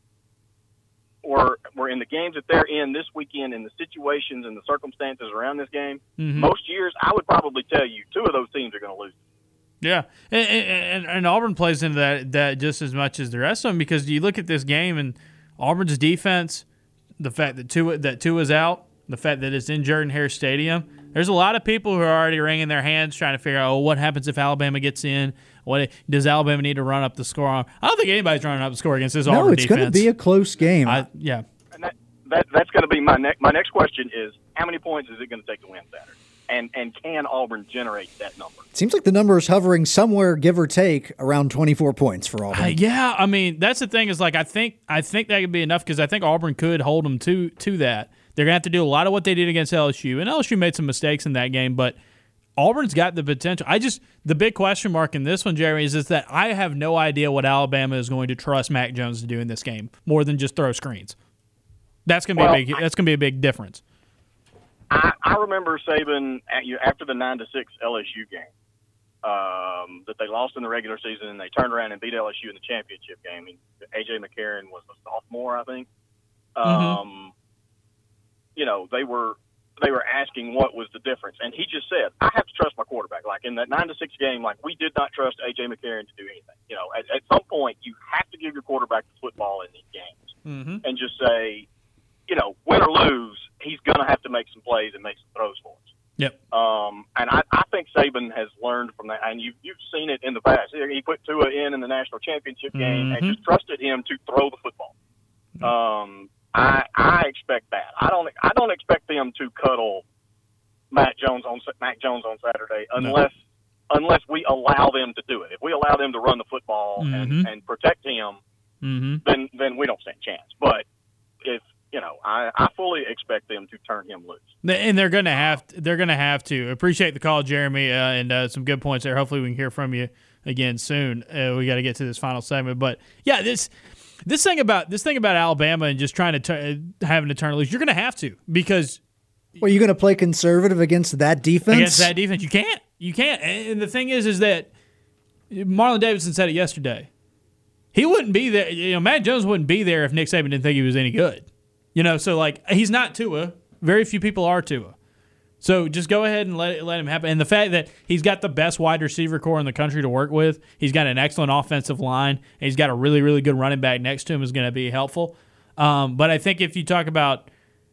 were were in the games that they're in this weekend, in the situations and the circumstances around this game, Mhm. most years I would probably tell you two of those teams are going to lose. Yeah, and, and, and Auburn plays into that that just as much as the rest of them because you look at this game and Auburn's defense, the fact that Tua that Tua's out, the fact that it's in Jordan-Hare Stadium. There's a lot of people who are already wringing their hands trying to figure out, oh, what happens if Alabama gets in? What does Alabama need to run up the score on? I don't think anybody's running up the score against this No, Auburn it's defense. going to be a close game. I, yeah. And that, that that's going to be my next my next question is how many points is it going to take to win Saturday? And and can Auburn generate that number? Seems like the number is hovering somewhere, give or take, around twenty-four points for Auburn. Uh, yeah, I mean that's the thing is like I think I think that could be enough because I think Auburn could hold them to to that. They're gonna have to do a lot of what they did against L S U, and L S U made some mistakes in that game, but Auburn's got the potential. I just the big question mark in this one, Jeremy, is, is that I have no idea what Alabama is going to trust Mac Jones to do in this game more than just throw screens. That's gonna be Well, a big. That's gonna be a big difference. I, I remember Saban at, you after the nine to six L S U game um, that they lost in the regular season, and they turned around and beat L S U in the championship game. I mean, A J McCarron was a sophomore, I think. Um, Mm-hmm. You know, they were they were asking what was the difference, and he just said, "I have to trust my quarterback." Like in that nine to six game, like we did not trust A J McCarron to do anything. You know, at, at some point, you have to give your quarterback the football in these games, Mm-hmm. and just say, you know, win or lose, he's going to have to make some plays and make some throws for us. Yep. Um, and I, I think Saban has learned from that, and you, you've seen it in the past. He put Tua in in the national championship game Mhm. and just trusted him to throw the football. Um, I I expect that. I don't I don't expect them to cuddle Mac Jones on Mac Jones on Saturday unless unless we allow them to do it. If we allow them to run the football Mhm. and, and protect him, Mm-hmm. then then we don't stand a chance. But if you know, I, I fully expect them to turn him loose. And they're gonna have to, they're gonna have to appreciate the call, Jeremy, uh, and uh, some good points there. Hopefully, we can hear from you again soon. Uh, we got to get to this final segment, but yeah, this this thing about this thing about Alabama and just trying to t- having to turn it loose, you're gonna have to because Well, you going to play conservative against that defense? against that defense, you can't, you can't. And the thing is, is that Marlon Davidson said it yesterday. He wouldn't be there. You know, Matt Jones wouldn't be there if Nick Saban didn't think he was any good. You know, so like he's not Tua. Very few people are Tua. So just go ahead and let it, let him happen. And the fact that he's got the best wide receiver core in the country to work with, he's got an excellent offensive line, and he's got a really, really good running back next to him is going to be helpful. Um, but I think if you talk about,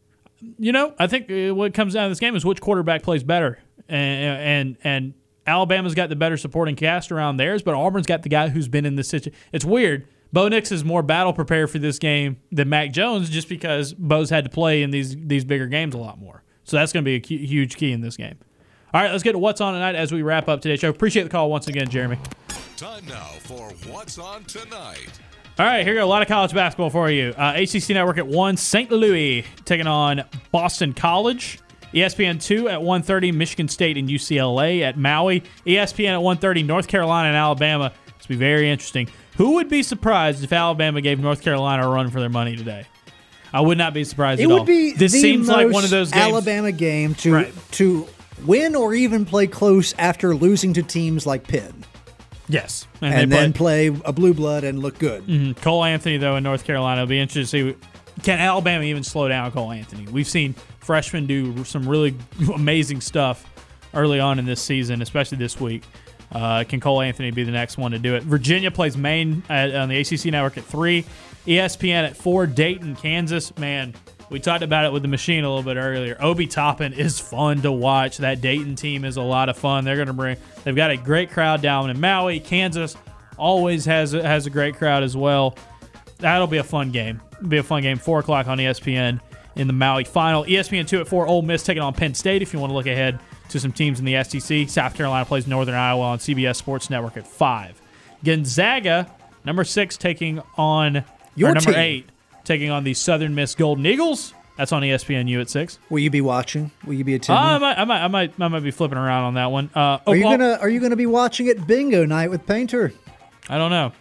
you know, I think what comes down to this game is which quarterback plays better. And and, and Alabama's got the better supporting cast around theirs, but Auburn's got the guy who's been in this situation. It's weird. Bo Nix is more battle prepared for this game than Mac Jones just because Bo's had to play in these these bigger games a lot more. So that's going to be a key, huge key in this game. All right, let's get to What's On Tonight as we wrap up today's show. Appreciate the call once again, Jeremy. Time now for What's On Tonight. All right, here we go. A lot of college basketball for you. Uh, A C C Network at one, Saint Louis taking on Boston College. E S P N two at one thirty, Michigan State and U C L A at Maui. E S P N at one thirty, North Carolina and Alabama. This will be very interesting. Who would be surprised if Alabama gave North Carolina a run for their money today? I would not be surprised it at all. all. It would be this the seems most like one of those games. Alabama game to Right. to win or even play close after losing to teams like Pitt. Yes. And, they then play a blue blood and look good. Mm-hmm. Cole Anthony, though, in North Carolina. It'll be interesting to see, can Alabama even slow down Cole Anthony? We've seen freshmen do some really amazing stuff early on in this season, especially this week. Uh, can Cole Anthony be the next one to do it? Virginia plays Maine at, on the A C C Network at three. E S P N at four. Dayton, Kansas. Man, we talked about it with the machine a little bit earlier. Obi Toppin is fun to watch. That Dayton team is a lot of fun. They're going to bring. They've got a great crowd down in Maui. Kansas always has a, has a great crowd as well. That'll be a fun game. It'll be a fun game. Four o'clock on E S P N in the Maui final. E S P N two at four. Ole Miss taking on Penn State. If you want to look ahead to some teams in the S E C, South Carolina plays Northern Iowa on C B S Sports Network at five. Gonzaga, number six, taking on Your or number team. eight, taking on the Southern Miss Golden Eagles. That's on E S P N U at six. Will you be watching? Will you be Uh, attending? I might, I might, I might, I might be flipping around on that one. Uh, are you Oklahoma- gonna Are you gonna be watching it bingo night with Painter? I don't know.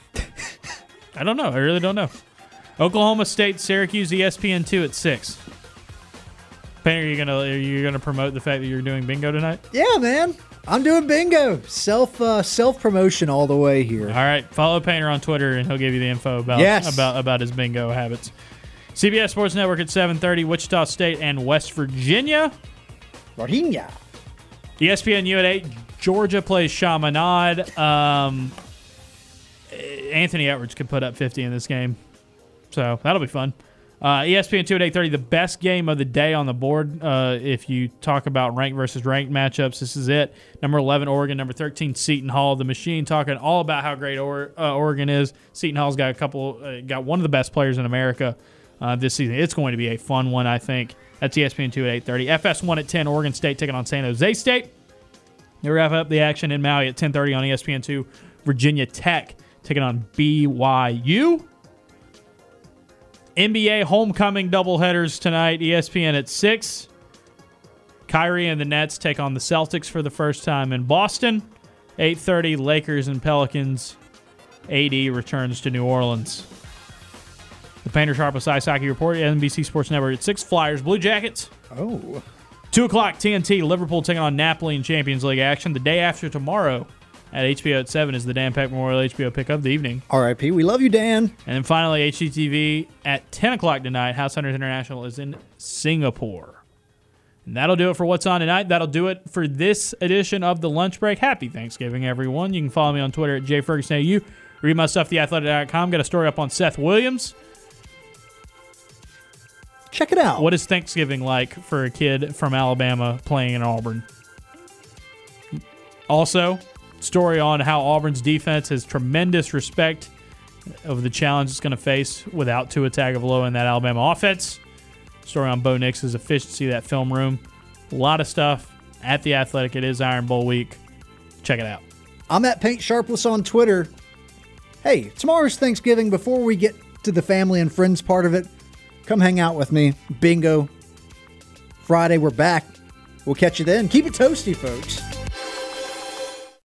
I don't know. I really don't know. Oklahoma State, Syracuse, E S P N two at six. Painter, are you gonna are you gonna promote the fact that you're doing bingo tonight? Yeah, man. I'm doing bingo. Self uh, self promotion all the way here. All right, follow Painter on Twitter, and he'll give you the info about Yes. about about his bingo habits. C B S Sports Network at seven thirty, Wichita State and West Virginia. Virginia. E S P N U at eight, Georgia plays Chaminade. Um, Anthony Edwards could put up fifty in this game, so that'll be fun. Uh, E S P N two at eight thirty, the best game of the day on the board. Uh, if you talk about ranked versus ranked matchups, this is it. Number eleven, Oregon. Number thirteen, Seton Hall. The Machine talking all about how great or- uh, Oregon is. Seton Hall's got a couple, uh, got one of the best players in America uh, this season. It's going to be a fun one, I think. That's E S P N two at eight thirty. F S one at ten, Oregon State taking on San Jose State. They wrap up the action in Maui at ten thirty on E S P N two. Virginia Tech taking on B Y U. N B A homecoming doubleheaders tonight. E S P N at six. Kyrie and the Nets take on the Celtics for the first time in Boston. eight thirty, Lakers and Pelicans. A D returns to New Orleans. The Painter Sharpless Ice Hockey Report, N B C Sports Network at six. Flyers, Blue Jackets. Oh. two o'clock, T N T, Liverpool taking on Napoli in Champions League action. The day after tomorrow at H B O at seven is the Dan Peck Memorial H B O pick of the evening. R I P. We love you, Dan. And then finally, H G T V at ten o'clock tonight. House Hunters International is in Singapore. And that'll do it for What's On Tonight. That'll do it for this edition of The Lunch Break. Happy Thanksgiving, everyone. You can follow me on Twitter at jfergusonau. Read my stuff, the athletic dot com. Got a story up on Seth Williams. Check it out. What is Thanksgiving like for a kid from Alabama playing in Auburn? Also, story on how Auburn's defense has tremendous respect of the challenge it's going to face without Tua Tagovailoa in that Alabama offense. Story on Bo Nix's efficiency, that film room. A lot of stuff at The Athletic. It is Iron Bowl week. Check it out. I'm at Paint Sharpless on Twitter. Hey, tomorrow's Thanksgiving. Before we get to the family and friends part of it, come hang out with me. Bingo. Friday, we're back. We'll catch you then. Keep it toasty, folks.